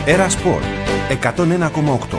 Era Sport 101,8.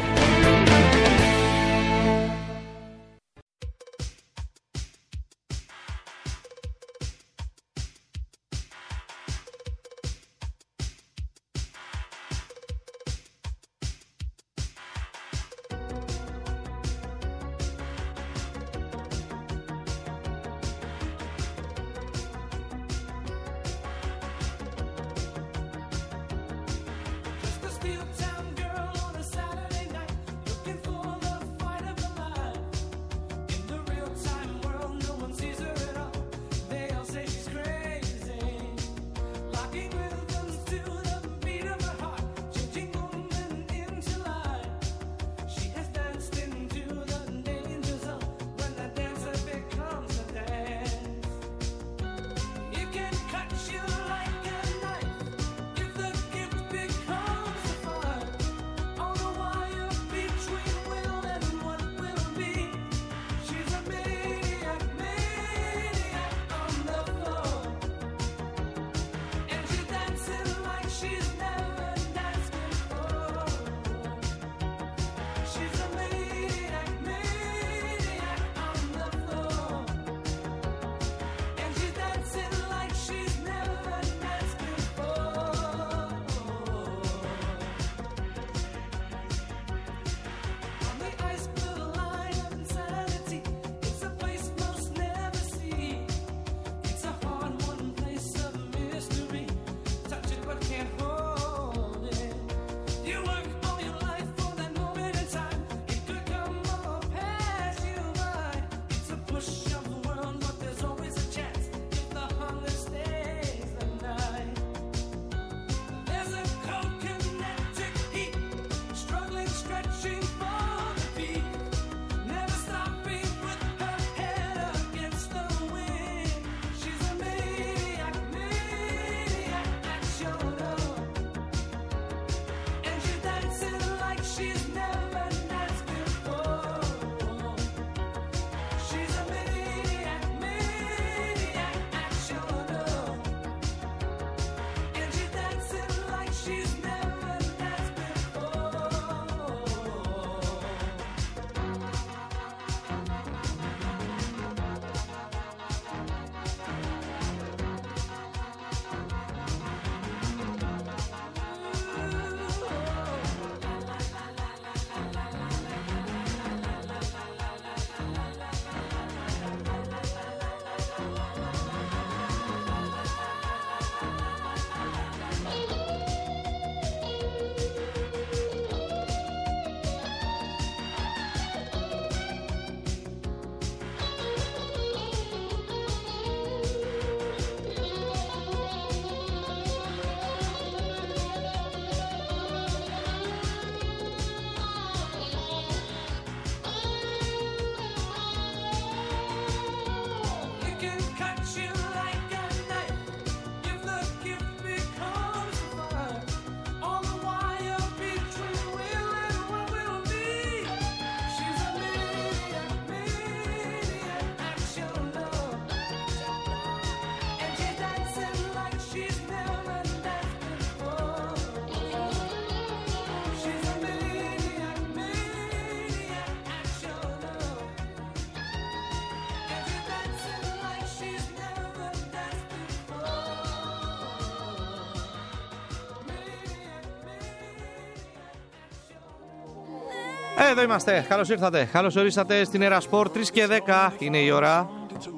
Εδώ είμαστε. Καλώς ήρθατε. Καλώς ορίσατε στην Era Sport. 3 και 10 είναι η ώρα.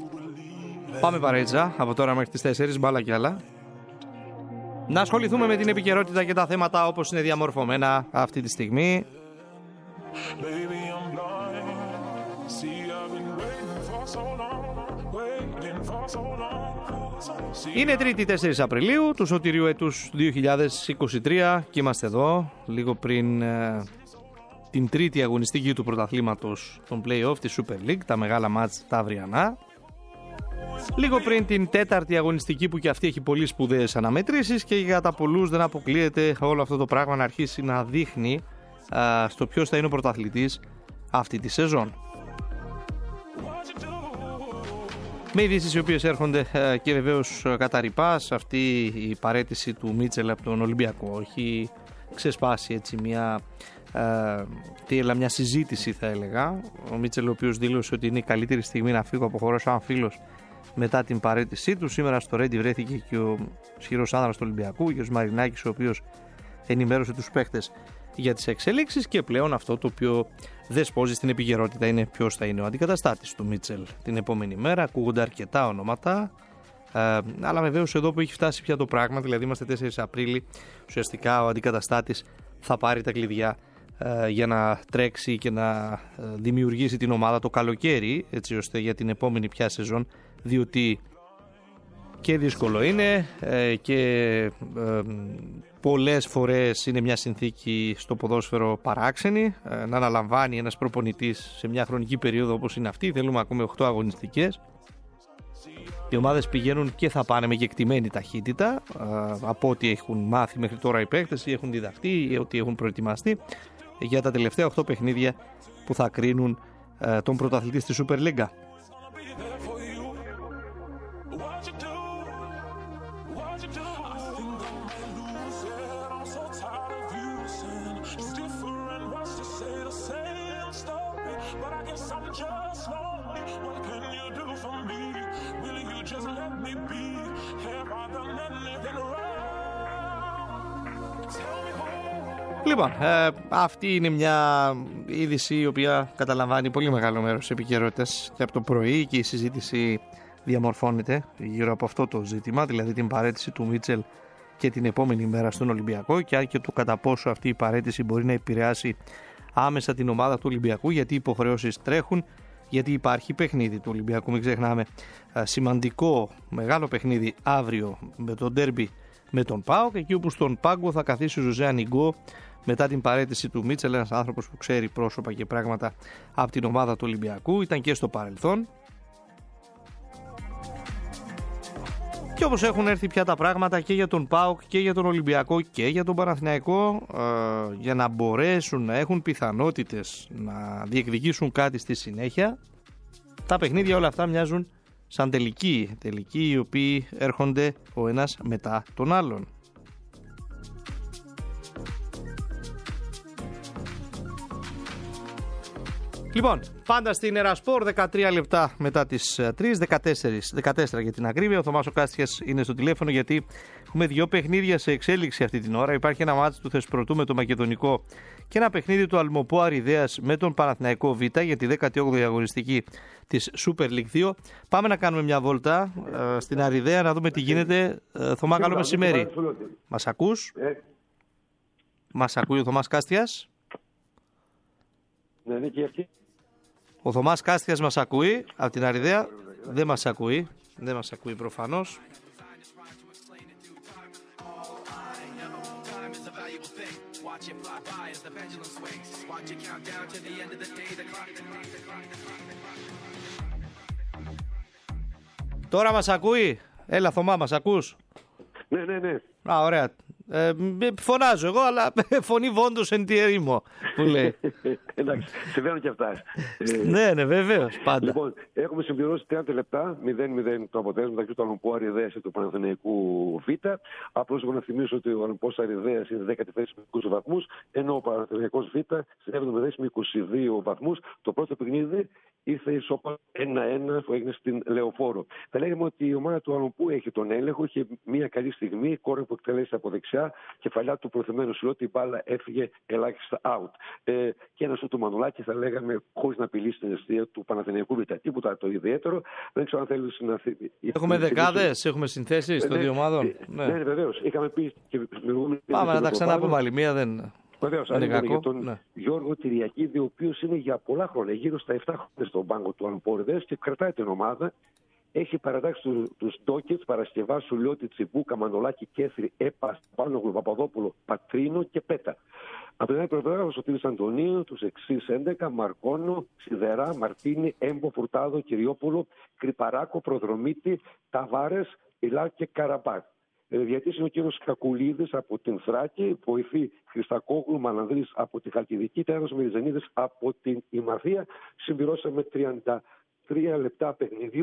Πάμε παρέτσα από τώρα μέχρι τις 4, μπάλα και άλλα. Να ασχοληθούμε με την επικαιρότητα και τα θέματα όπως είναι διαμορφωμένα αυτή τη στιγμή. Είναι Τρίτη 4 Απριλίου του σωτηρίου έτους 2023 και είμαστε εδώ λίγο πριν την τρίτη αγωνιστική του πρωταθλήματος των play-off της Super League, τα μεγάλα μάτς τα αυριανά. Λίγο πριν την τέταρτη αγωνιστική που και αυτή έχει πολύ σπουδαίες αναμετρήσεις και για τα πολλούς δεν αποκλείεται όλο αυτό το πράγμα να αρχίσει να δείχνει στο ποιος θα είναι ο πρωταθλητής αυτή τη σεζόν. Με ειδήσεις οι οποίες έρχονται και βεβαίως κατά ρηπάς, αυτή η παραίτηση του Μίτσελ από τον Ολυμπιακό έχει ξεσπάσει έτσι μια συζήτηση, θα έλεγα. Ο Μίτσελ, ο οποίος δήλωσε ότι είναι η καλύτερη στιγμή να φύγω από χώρο σαν φίλος μετά την παραίτησή του. Σήμερα στο Ρέντι βρέθηκε και ο ισχυρός άνδρας του Ολυμπιακού, ο κ. Μαρινάκης, ο οποίος ενημέρωσε τους παίχτες για τις εξελίξεις, και πλέον αυτό το οποίο δεσπόζει στην επικαιρότητα είναι ποιος θα είναι ο αντικαταστάτης του Μίτσελ την επόμενη μέρα. Ακούγονται αρκετά ονόματα, αλλά βεβαίως εδώ που έχει φτάσει πια το πράγμα, δηλαδή είμαστε 4 Απρίλη, ουσιαστικά ο αντικαταστάτης θα πάρει τα κλειδιά για να τρέξει και να δημιουργήσει την ομάδα το καλοκαίρι, έτσι ώστε για την επόμενη πια σεζόν, διότι και δύσκολο είναι και πολλές φορές είναι μια συνθήκη στο ποδόσφαιρο παράξενη να αναλαμβάνει ένας προπονητής σε μια χρονική περίοδο όπως είναι αυτή. Θέλουμε ακόμη 8 αγωνιστικές. Οι ομάδες πηγαίνουν και θα πάνε με κεκτημένη ταχύτητα από ό,τι έχουν μάθει μέχρι τώρα οι παίκτες ή έχουν διδαχτεί ή ό,τι έχουν προετοιμαστεί για τα τελευταία 8 παιχνίδια που θα κρίνουν τον πρωταθλητή στη Super League. Λοιπόν, αυτή είναι μια είδηση η οποία καταλαμβάνει πολύ μεγάλο μέρος της επικαιρότητας και από το πρωί, και η συζήτηση διαμορφώνεται γύρω από αυτό το ζήτημα, δηλαδή την παραίτηση του Μίτσελ και την επόμενη μέρα στον Ολυμπιακό, και αν και το κατά πόσο αυτή η παραίτηση μπορεί να επηρεάσει άμεσα την ομάδα του Ολυμπιακού, γιατί οι υποχρεώσεις τρέχουν, γιατί υπάρχει παιχνίδι του Ολυμπιακού, μην ξεχνάμε, σημαντικό μεγάλο παιχνίδι αύριο με τον ντέρμπι με τον ΠΑΟΚ, εκεί όπου στον πάγκο θα καθίσει ο Ζωζέ Ανιγκό μετά την παραίτηση του Μίτσελ, ένας άνθρωπος που ξέρει πρόσωπα και πράγματα από την ομάδα του Ολυμπιακού, ήταν και στο παρελθόν. Και όπως έχουν έρθει πια τα πράγματα και για τον ΠΑΟΚ και για τον Ολυμπιακό και για τον Παναθηναϊκό, για να μπορέσουν να έχουν πιθανότητες να διεκδικήσουν κάτι στη συνέχεια, τα παιχνίδια όλα αυτά μοιάζουν σαν τελικοί οι οποίοι έρχονται ο ένας μετά τον άλλον. Λοιπόν, πάντα στην Ερασπορ, 13 λεπτά μετά τις 3, 14 για την ακρίβεια. Ο Θωμάς ο Κάστιας είναι στο τηλέφωνο, γιατί έχουμε 2 παιχνίδια σε εξέλιξη αυτή την ώρα. Υπάρχει ένα μάτς του Θεσπρωτού με το Μακεδονικό και ένα παιχνίδι του Αλμοπό Αριδέας με τον Παναθηναϊκό Β για τη 18η αγωνιστική της Super League 2. Πάμε να κάνουμε μια βόλτα στην Αριδαία να δούμε τι γίνεται. Θωμά, καλό μεσημέρι. Μας ακούς? Μας ακούει ο Θωμάς Κάστιας? Ναι, και αυτή. Ο Θωμάς Κάστιας μας ακούει από την Αριδαία? Δεν μας ακούει. Δεν μας ακούει προφανώς. Τώρα μας ακούει? Έλα Θωμά, μας ακούς? Ναι. Α, ωραία. Φωνάζω εγώ, αλλά φωνή βόντος εν τη ερήμο, που λέει. Εντάξει, συμβαίνουν και αυτά. Ναι, βεβαίως, πάντα. Λοιπόν, έχουμε συμπληρώσει 30 λεπτά, 0-0 το αποτέλεσμα μεταξύ του Αλμοπού Αριδέας και του Παναθηναϊκού Β. Απλώς εγώ να θυμίσω ότι ο Αλμοπός Αριδέας είναι 10η θέση με 20 βαθμούς, ενώ ο Παναθηναϊκός Β στην 7η θέση με 22 βαθμούς. Το πρώτο παιχνίδι ήρθε ισόπαλο 1-1 που έγινε στην Λεωφόρο. Θα λέγαμε ότι η ομάδα του Αλμοπού έχει τον έλεγχο, είχε μια καλή στιγμή, κόρνερ που εκτελέσει από δεξιά, κεφαλιά του προθεμένου Σιλώτη, η μπάλα έφυγε ελάχιστα out. Και ένα σου του Μανουλάκη, θα λέγαμε, χωρίς να απειλήσει την αιστεία του Παναθηναϊκού Β. Τίποτα το ιδιαίτερο. Δεν ξέρω αν θέλει να. Έχουμε δεκάδες, έχουμε συνθέσεις των δύο ομάδων. Ναι, βεβαίως. Είχαμε πει και πάμε να τα ξαναπούμε άλλη μία, δεν. Βεβαίως, για τον Γιώργο Τυριακίδη, ο οποίος είναι για πολλά χρόνια, γύρω στα 7 χρόνια στον πάγκο του Αλμοπόριδες και κρατάει την ομάδα. Έχει παρατάξει τους Ντόκετς, Παρασκευά, Σουλιώτη, Τσιμπούκα, Μανολάκη, Κέφρι, Έπα, Πάνογλου, Παπαδόπουλο, Πατρίνο και Πέτα. Από την άλλη πλευρά, ο Σωτήρης Αντωνίου, τους εξής 11, Μαρκόνο, Σιδερά, Μαρτίνη, Έμπο, Φουρτάδο, Κυριόπουλο, Κρυπαράκο, Προδρομίτη, Ταβάρες, Ιλάρ και Καραμπάκ. Διατής είναι ο κύριος Κακουλίδης από την Θράκη, βοηθή Χριστακόγλου, Μανανδρής από τη Χαλκιδική, Τέρος Μεριζανίδης από την Ημαθία. Συμπληρώσαμε 33 λεπτά παιχνιδιού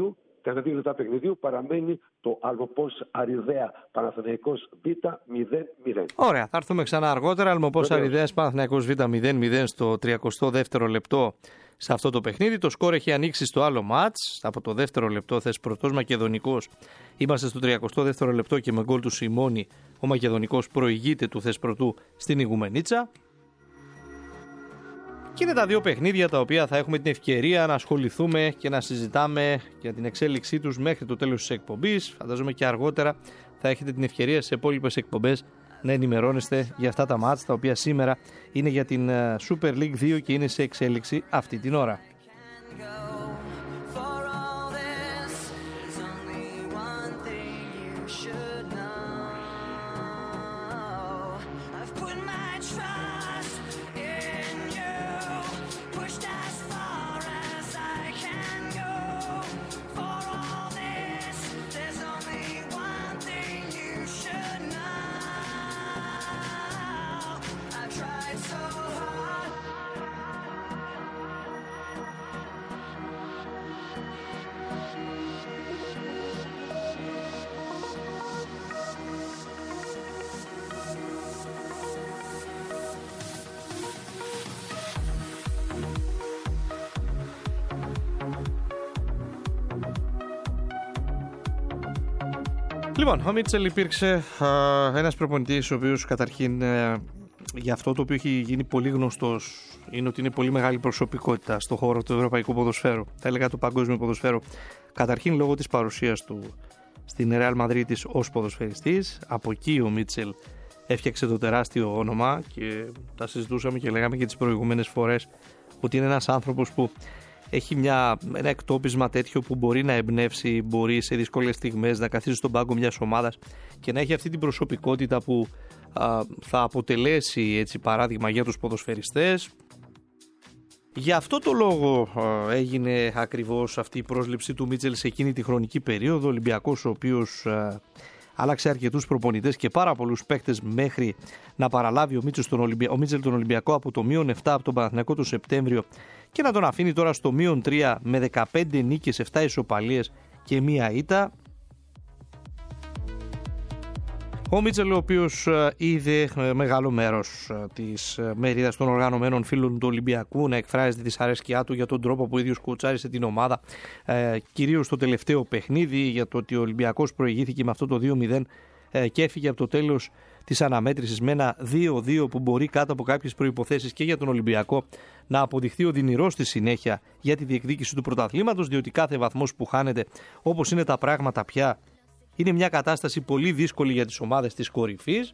τα 2 λεπτά παιχνιδιού παραμένει το Αλμοπός Αριδαία Παναθηναϊκός Β 0-0. Ωραία, θα έρθουμε ξανά αργότερα. Αλμοπός Αριδέας Παναθηναϊκός Β 0-0 στο 32ο λεπτό σε αυτό το παιχνίδι. Το σκορ έχει ανοίξει στο άλλο μάτς. Από το δεύτερο λεπτό Θεσπρωτός Μακεδονικός. Είμαστε στο 32ο λεπτό και με γκολ του Σιμώνη ο Μακεδονικός προηγείται του Θεσπρωτού στην Ιγουμενίτσα. Και είναι τα δύο παιχνίδια τα οποία θα έχουμε την ευκαιρία να ασχοληθούμε και να συζητάμε για την εξέλιξή τους μέχρι το τέλος της εκπομπής. Φαντάζομαι και αργότερα θα έχετε την ευκαιρία σε υπόλοιπες εκπομπές να ενημερώνεστε για αυτά τα μάτς τα οποία σήμερα είναι για την Super League 2 και είναι σε εξέλιξη αυτή την ώρα. Λοιπόν, ο Μίτσελ υπήρξε ένας προπονητής ο οποίος καταρχήν για αυτό το οποίο έχει γίνει πολύ γνωστός είναι ότι είναι πολύ μεγάλη προσωπικότητα στον χώρο του ευρωπαϊκού ποδοσφαίρου, θα έλεγα του παγκόσμιου ποδοσφαίρου, καταρχήν λόγω της παρουσίας του στην Real Madrid ως ποδοσφαιριστής. Από εκεί ο Μίτσελ έφτιαξε το τεράστιο όνομα και τα συζητούσαμε και λέγαμε και τις προηγούμενες φορές ότι είναι ένας άνθρωπος που έχει ένα εκτόπισμα τέτοιο που μπορεί να εμπνεύσει, μπορεί σε δύσκολες στιγμές να καθίσει στον πάγκο μιας ομάδας και να έχει αυτή την προσωπικότητα που θα αποτελέσει έτσι παράδειγμα για τους ποδοσφαιριστές. Για αυτό το λόγο έγινε ακριβώς αυτή η πρόσληψη του Μίτσελ σε εκείνη τη χρονική περίοδο. Ο Ολυμπιακός ο οποίος άλλαξε αρκετούς προπονητές και πάρα πολλούς παίκτες μέχρι να παραλάβει ο Μίτσελ τον Ολυμπιακό από το -7 από τον Παναθηναϊκό το Σεπτέμβριο και να τον αφήνει τώρα στο -3 με 15 νίκες, 7 ισοπαλίες και 1 ήττα. Ο Μίτσελ, ο οποίος είδε μεγάλο μέρος της μερίδας των οργανωμένων φίλων του Ολυμπιακού να εκφράζει τη δυσαρέσκειά του για τον τρόπο που ο ίδιος κουτσάρισε την ομάδα, κυρίως στο τελευταίο παιχνίδι, για το ότι ο Ολυμπιακός προηγήθηκε με αυτό το 2-0 και έφυγε από το τέλος της αναμέτρησης με ένα 2-2 που μπορεί κάτω από κάποιες προϋποθέσεις και για τον Ολυμπιακό να αποδειχθεί οδυνηρός στη συνέχεια για τη διεκδίκηση του πρωταθλήματος, διότι κάθε βαθμός που χάνεται, όπως είναι τα πράγματα πια, είναι μια κατάσταση πολύ δύσκολη για τις ομάδες της κορυφής.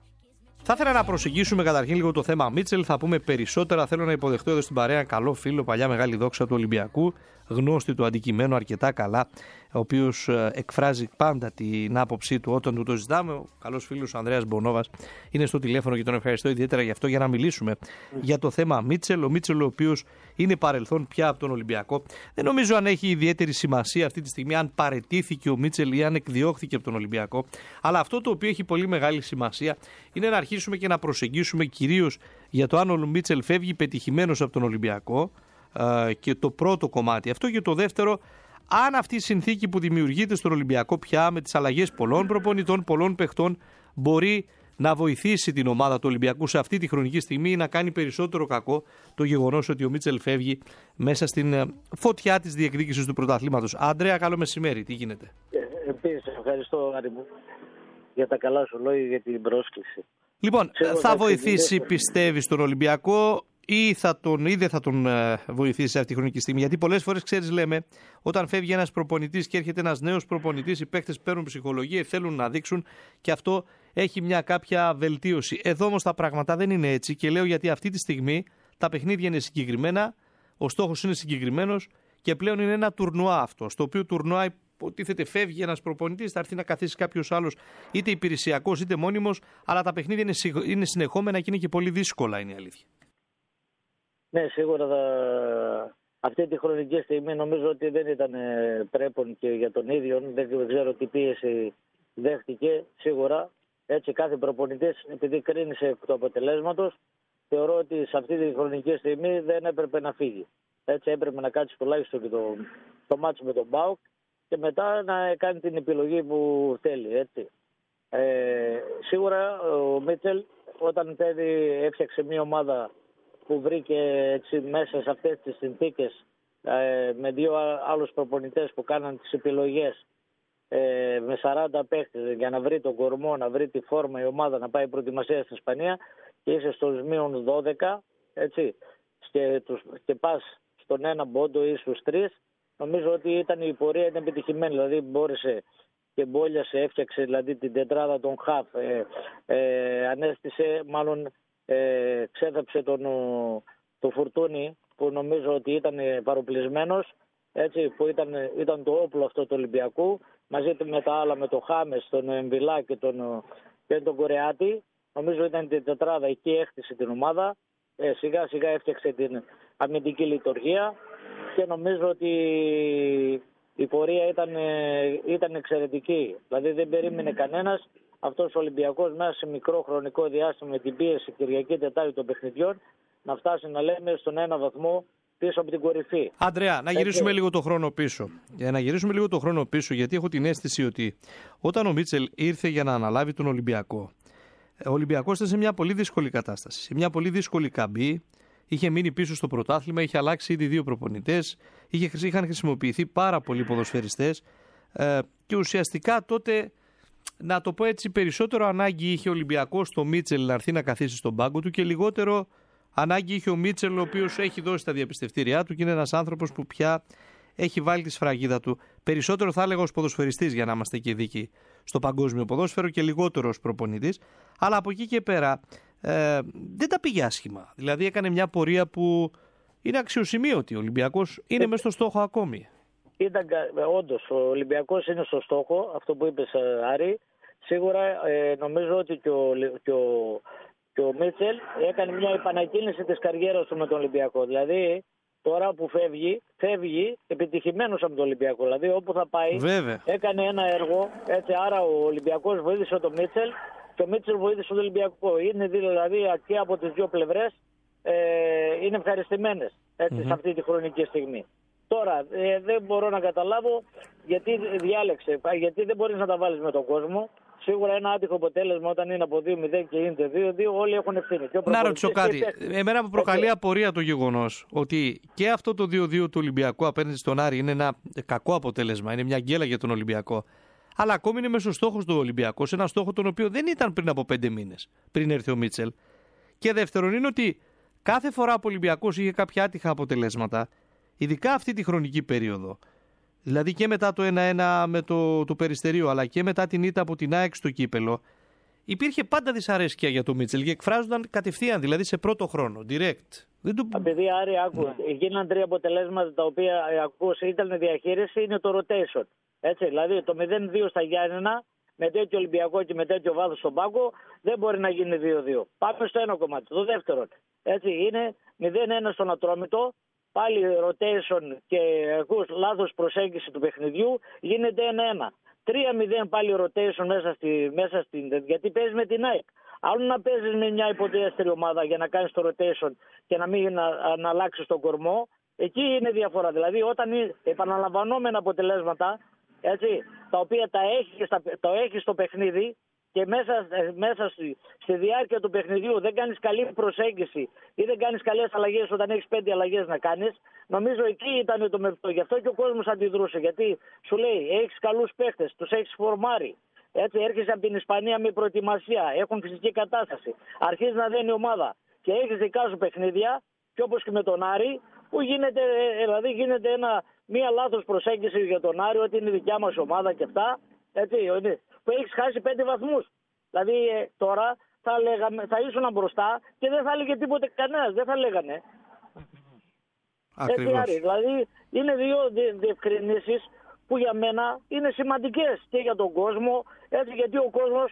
Θα ήθελα να προσεγγίσουμε καταρχήν λίγο το θέμα Μίτσελ, θα πούμε περισσότερα. Θέλω να υποδεχτώ εδώ στην παρέα καλό φίλο, παλιά μεγάλη δόξα του Ολυμπιακού, γνώστη του αντικειμένου αρκετά καλά, ο οποίος εκφράζει πάντα την άποψή του όταν του το ζητάμε. Ο καλός φίλος ο Ανδρέας Μπονόβας είναι στο τηλέφωνο και τον ευχαριστώ ιδιαίτερα γι' αυτό για να μιλήσουμε για το θέμα Μίτσελ. Ο Μίτσελ, ο οποίος είναι παρελθόν πια από τον Ολυμπιακό. Δεν νομίζω αν έχει ιδιαίτερη σημασία αυτή τη στιγμή αν παραιτήθηκε ο Μίτσελ ή αν εκδιώχθηκε από τον Ολυμπιακό. Αλλά αυτό το οποίο έχει πολύ μεγάλη σημασία είναι να αρχίσουμε και να προσεγγίσουμε κυρίως για το αν ο Μίτσελ φεύγει πετυχημένος από τον Ολυμπιακό και το πρώτο κομμάτι αυτό, και το δεύτερο, αν αυτή η συνθήκη που δημιουργείται στον Ολυμπιακό πια με τις αλλαγές πολλών προπονητών, πολλών παιχτών, μπορεί να βοηθήσει την ομάδα του Ολυμπιακού σε αυτή τη χρονική στιγμή ή να κάνει περισσότερο κακό το γεγονός ότι ο Μίτσελ φεύγει μέσα στην φωτιά της διεκδίκησης του πρωταθλήματος. Αντρέα, καλό μεσημέρι, τι γίνεται? Επίσης, ευχαριστώ Άρη μου για τα καλά σου λόγια, για την πρόσκληση. Λοιπόν, θα βοηθήσει, πιστεύεις, τον Ολυμπιακό ή δεν θα τον βοηθήσει σε αυτή τη χρονική στιγμή? Γιατί πολλές φορές, ξέρεις, λέμε, όταν φεύγει ένας προπονητής και έρχεται ένας νέος προπονητής, οι παίκτες παίρνουν ψυχολογία, θέλουν να δείξουν και αυτό έχει μια κάποια βελτίωση. Εδώ όμως τα πράγματα δεν είναι έτσι και λέω γιατί αυτή τη στιγμή τα παιχνίδια είναι συγκεκριμένα, ο στόχος είναι συγκεκριμένος και πλέον είναι ένα τουρνουά αυτό, στο οποίο τουρνουά υποτίθεται φεύγει ένας προπονητής, θα έρθει να καθίσει κάποιος άλλος, είτε υπηρεσιακός είτε μόνιμος, αλλά τα παιχνίδια είναι συνεχόμενα και είναι και πολύ δύσκολα, είναι η αλήθεια. Ναι, σίγουρα αυτή τη χρονική στιγμή νομίζω ότι δεν ήταν πρέπον και για τον ίδιο. Δεν ξέρω τι πίεση δέχτηκε. Σίγουρα έτσι κάθε προπονητής, επειδή κρίνησε του αποτελέσματος, θεωρώ ότι σε αυτή τη χρονική στιγμή δεν έπρεπε να φύγει. Έτσι έπρεπε να κάτσει τουλάχιστον και το μάτσο με τον ΠΑΟΚ και μετά να κάνει την επιλογή που θέλει, έτσι. Σίγουρα ο Μίτσελ όταν έφτιαξε μια ομάδα που βρήκε έτσι, μέσα σε αυτές τις συνθήκες με 2 άλλους προπονητές που κάναν τις επιλογές με 40 παίκτες για να βρει τον κορμό, να βρει τη φόρμα η ομάδα να πάει προετοιμασία στην Ισπανία και είσαι στους μείον 12, έτσι, και πας στον ένα πόντο ή στους 3, νομίζω ότι η πορεία ήταν επιτυχημένη, δηλαδή μπόρεσε και μπόλιασε, έφτιαξε δηλαδή την τετράδα των Χαφ, ανέστησε, μάλλον ξέθαψε το Φουρτούνι που νομίζω ότι ήταν παροπλισμένος, έτσι, που ήταν το όπλο αυτό του Ολυμπιακού, μαζί με τα άλλα, με τον Χάμες, τον Εμβιλά και τον Κορεάτη. Νομίζω ήταν την τετράδα, εκεί έχτισε την ομάδα, σιγά σιγά έφτιαξε την αμυντική λειτουργία και νομίζω ότι η πορεία ήταν εξαιρετική. Δηλαδή δεν περίμενε κανένας αυτός ο Ολυμπιακός μέσα σε μικρό χρονικό διάστημα με την πίεση Κυριακή Τετάρτη των παιχνιδιών να φτάσει να λέμε στον ένα βαθμό πίσω από την κορυφή. Αντρέα, να γυρίσουμε λίγο το χρόνο πίσω. Να γυρίσουμε λίγο το χρόνο πίσω, γιατί έχω την αίσθηση ότι όταν ο Μίτσελ ήρθε για να αναλάβει τον Ολυμπιακό, ο Ολυμπιακός ήταν σε μια πολύ δύσκολη κατάσταση, σε μια πολύ δύσκολη καμπή. Είχε μείνει πίσω στο πρωτάθλημα, είχε αλλάξει ήδη 2 προπονητές, είχαν χρησιμοποιηθεί πάρα πολλοί ποδοσφαιριστές και ουσιαστικά τότε, να το πω έτσι, περισσότερο ανάγκη είχε ο Ολυμπιακός στο Μίτσελ να έρθει να καθίσει στον πάγκο του και λιγότερο ανάγκη είχε ο Μίτσελ, ο οποίος έχει δώσει τα διαπιστευτήριά του και είναι ένας άνθρωπος που πια έχει βάλει τη σφραγίδα του. Περισσότερο θα έλεγα ως ποδοσφαιριστής, για να είμαστε και δίκοι στο παγκόσμιο ποδόσφαιρο, και λιγότερο ως προπονητής. Αλλά από εκεί και πέρα δεν τα πήγε άσχημα. Δηλαδή έκανε μια πορεία που είναι αξιοσημείωτη. Ο Ολυμπιακός είναι μες στο στόχο ακόμη. Όντως, ο Ολυμπιακός είναι στο στόχο, αυτό που είπες, Άρη. Σίγουρα νομίζω ότι και ο Μίτσελ έκανε μια επανακίνηση της καριέρας του με τον Ολυμπιακό. Δηλαδή τώρα που φεύγει επιτυχημένος από τον Ολυμπιακό. Δηλαδή όπου θα πάει, βέβαια, έκανε ένα έργο. Έτσι, άρα ο Ολυμπιακός βοήθησε τον Μίτσελ και ο Μίτσελ βοήθησε τον Ολυμπιακό. Είναι δηλαδή και από τις 2 πλευρές είναι ευχαριστημένες σε αυτή τη χρονική στιγμή. Τώρα δεν μπορώ να καταλάβω γιατί διάλεξε, γιατί δεν μπορείς να τα βάλεις με τον κόσμο. Σίγουρα ένα άτυχο αποτέλεσμα όταν είναι από 2-0 και είναι 2-2, όλοι έχουν ευθύνη. Να ρωτήσω κάτι. Εμένα μου προκαλεί απορία το γεγονός ότι και αυτό το 2-2 του Ολυμπιακού απέναντι στον Άρη είναι ένα κακό αποτέλεσμα, είναι μια γκέλα για τον Ολυμπιακό. Αλλά ακόμη είναι μέσω στόχος του Ολυμπιακού, ένα στόχο τον οποίο δεν ήταν πριν από 5 μήνες, πριν έρθει ο Μίτσελ. Και δεύτερον είναι ότι κάθε φορά που ο Ολυμπιακός είχε κάποια άτυχα αποτελέσματα, ειδικά αυτή τη χρονική περίοδο, δηλαδή και μετά το 1-1 με το Περιστερίο, αλλά και μετά την ήττα από την ΑΕΚ στο κύπελο, υπήρχε πάντα δυσαρέσκεια για τον Μίτσελ και εκφράζονταν κατευθείαν, δηλαδή σε πρώτο χρόνο, direct. Επειδή, Άρη, γίναν 3 αποτελέσματα τα οποία ήταν διαχείριση, είναι το rotation. Έτσι, δηλαδή το 0-2 στα Γιάννενα, με τέτοιο Ολυμπιακό και με τέτοιο βάθος στον πάγκο, δεν μπορεί να γίνει 2-2. Πάμε στο ένα κομμάτι. Το δεύτερο, έτσι, είναι 0-1 στον Ατρόμητο. Πάλι rotation και λάθος προσέγγιση του παιχνιδιού, γίνεται 1-1. 3-0 πάλι rotation μέσα στην. Γιατί παίζει με την ΑΕΚ. Άλλο να παίζει με μια υποτιέστερη ομάδα για να κάνει το rotation και να μην να αλλάξει τον κορμό, εκεί είναι διαφορά. Δηλαδή, όταν είναι επαναλαμβανόμενα αποτελέσματα, έτσι, τα οποία τα έχει στο παιχνίδι, και μέσα στη διάρκεια του παιχνιδιού δεν κάνεις καλή προσέγγιση ή δεν κάνεις καλές αλλαγές όταν έχεις 5 αλλαγές να κάνεις, νομίζω εκεί ήταν το μεπτό. Γι' αυτό και ο κόσμος αντιδρούσε. Γιατί σου λέει, έχεις καλούς παίχτες, τους έχεις φορμάρει. Έτσι, έρχεσαι από την Ισπανία με προετοιμασία, έχουν φυσική κατάσταση. Αρχίζει να δένει ομάδα και έχεις δικά σου παιχνίδια, και όπως και με τον Άρη, που γίνεται μία λάθος προσέγγιση για τον Άρη, ότι είναι δικιά μας ομάδα και αυτά. Έτσι, που έχεις χάσει 5 βαθμούς. Δηλαδή τώρα θα ήσουν μπροστά και δεν θα έλεγε τίποτε κανένας, δεν θα λέγανε. Ακριβώς. Έτσι, δηλαδή είναι 2 διευκρινήσεις που για μένα είναι σημαντικές και για τον κόσμο, έτσι, γιατί ο κόσμος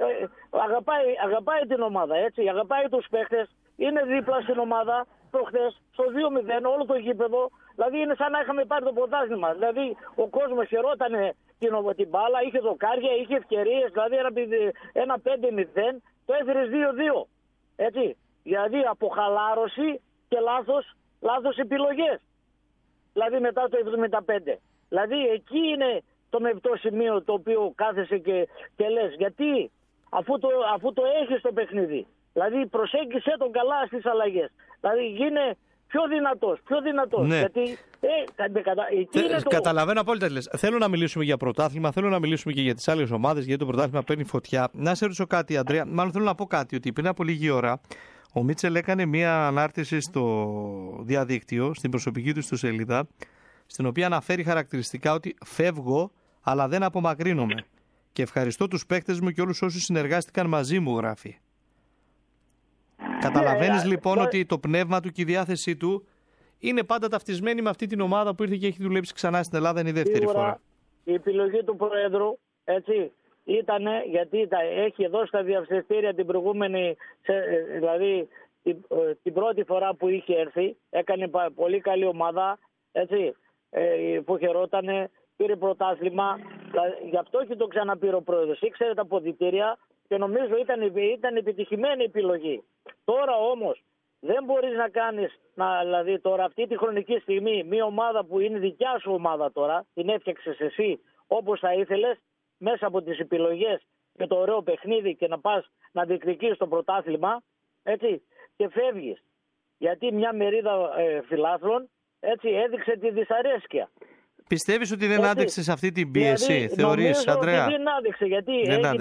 αγαπάει την ομάδα, έτσι, αγαπάει τους παίχτες, είναι δίπλα στην ομάδα. Προχθές στο 2-0 όλο το γήπεδο, δηλαδή είναι σαν να είχαμε πάρει το πρωτάθλημα. Δηλαδή ο κόσμος χαιρότανε την μπάλα, είχε δοκάρια, είχε ευκαιρίες, δηλαδή ένα 5-0 το έφερες 2-2. Έτσι, δηλαδή από χαλάρωση και λάθος επιλογές. Δηλαδή μετά το 75. Δηλαδή εκεί είναι το μεπτό σημείο το οποίο κάθεσαι και λες. Γιατί αφού το έχεις το παιχνίδι, δηλαδή προσέγγισε τον καλά στις αλλαγές. Δηλαδή γίνε πιο δυνατός. Ναι. Γιατί Καταλαβαίνω απόλυτα τι λες. Θέλω να μιλήσουμε για πρωτάθλημα, θέλω να μιλήσουμε και για τις άλλες ομάδες, γιατί το πρωτάθλημα παίρνει φωτιά. Να σε ρωτήσω κάτι, Αντρέα. Μάλλον θέλω να πω κάτι, ότι πριν από λίγη ώρα ο Μίτσελ έκανε μία ανάρτηση στο διαδίκτυο, στην προσωπική του ιστοσελίδα, στην οποία αναφέρει χαρακτηριστικά ότι φεύγω, αλλά δεν απομακρύνομαι. Και ευχαριστώ τους παίκτες μου και όλους όσους συνεργάστηκαν μαζί μου, γράφει. Καταλαβαίνεις λοιπόν ότι το πνεύμα του και η διάθεσή του είναι πάντα ταυτισμένη με αυτή την ομάδα που ήρθε και έχει δουλέψει ξανά στην Ελλάδα, είναι η δεύτερη φορά. Η επιλογή του Προέδρου, έτσι, ήταν γιατί έχει δώσει τα διευθυντήρια την προηγούμενη, δηλαδή την πρώτη φορά που είχε έρθει, έκανε πολύ καλή ομάδα, έτσι, που χαιρότανε, πήρε πρωτάθλημα, γι' αυτό και το ξαναπήρε ο Πρόεδρος. Ήξερε τα αποδυτήρια και νομίζω ήταν επιτυχημένη επιλογή. Τώρα όμως δεν μπορείς να κάνεις, δηλαδή τώρα αυτή τη χρονική στιγμή, μια ομάδα που είναι δικιά σου ομάδα τώρα, την έφτιαξες εσύ όπως θα ήθελες, μέσα από τις επιλογές και το ωραίο παιχνίδι και να πας να διεκδικείς το πρωτάθλημα, έτσι, και φεύγεις. Γιατί μια μερίδα φιλάθλων, έτσι, έδειξε τη δυσαρέσκεια. Πιστεύεις ότι δεν άντεξες αυτή την πίεση, δηλαδή, θεωρείς, Αντρέα? Δεν άντεξε, γιατί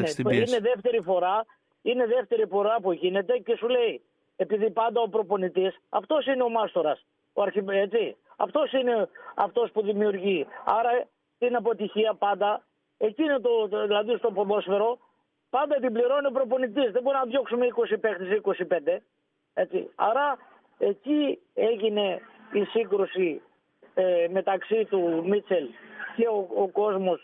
είναι δεύτερη φορά που γίνεται και σου λέει, επειδή πάντα ο προπονητής, αυτός είναι ο μάστορας, έτσι, αυτός είναι αυτός που δημιουργεί. Άρα την αποτυχία πάντα, δηλαδή στο ποδόσφαιρο, πάντα την πληρώνει ο προπονητής. Δεν μπορεί να διώξουμε 20 παίχτες ή 25. Έτσι. Άρα εκεί έγινε η σύγκρουση μεταξύ του Μίτσελ και ο κόσμος,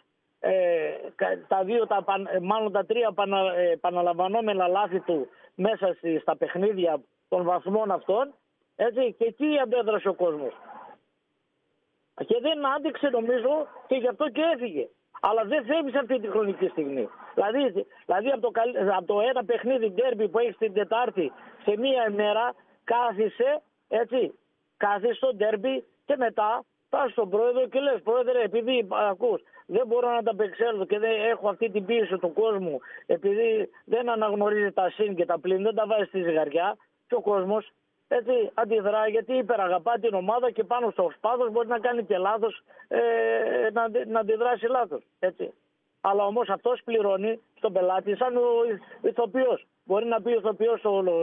τα τρία επαναλαμβανόμενα λάθη του μέσα στα παιχνίδια των βαθμών αυτών, έτσι, και εκεί αντέδρασε ο κόσμος. Και δεν άντεξε νομίζω και γι' αυτό και έφυγε. Αλλά δεν φεύγει σε αυτή τη χρονική στιγμή. Δηλαδή από το ένα παιχνίδι ντέρμπι που έχει την Τετάρτη σε μία ημέρα κάθισε, έτσι, κάθισε στο ντέρμπι και μετά πας στον πρόεδρο και λες, πρόεδρε, επειδή ακούς, δεν μπορώ να τα απεξέλθω και δεν έχω αυτή την πίεση του κόσμου, επειδή δεν αναγνωρίζει τα συν και τα πλήν, δεν τα βάζει στη ζυγαριά και ο κόσμος, έτσι, αντιδρά, γιατί υπεραγαπά την ομάδα και πάνω στο σπάθος μπορεί να κάνει και λάθος, να αντιδράσει λάθος, έτσι. Αλλά όμως αυτός πληρώνει στον πελάτη σαν ο ηθοποιός. Μπορεί να πει ο ηθοποιός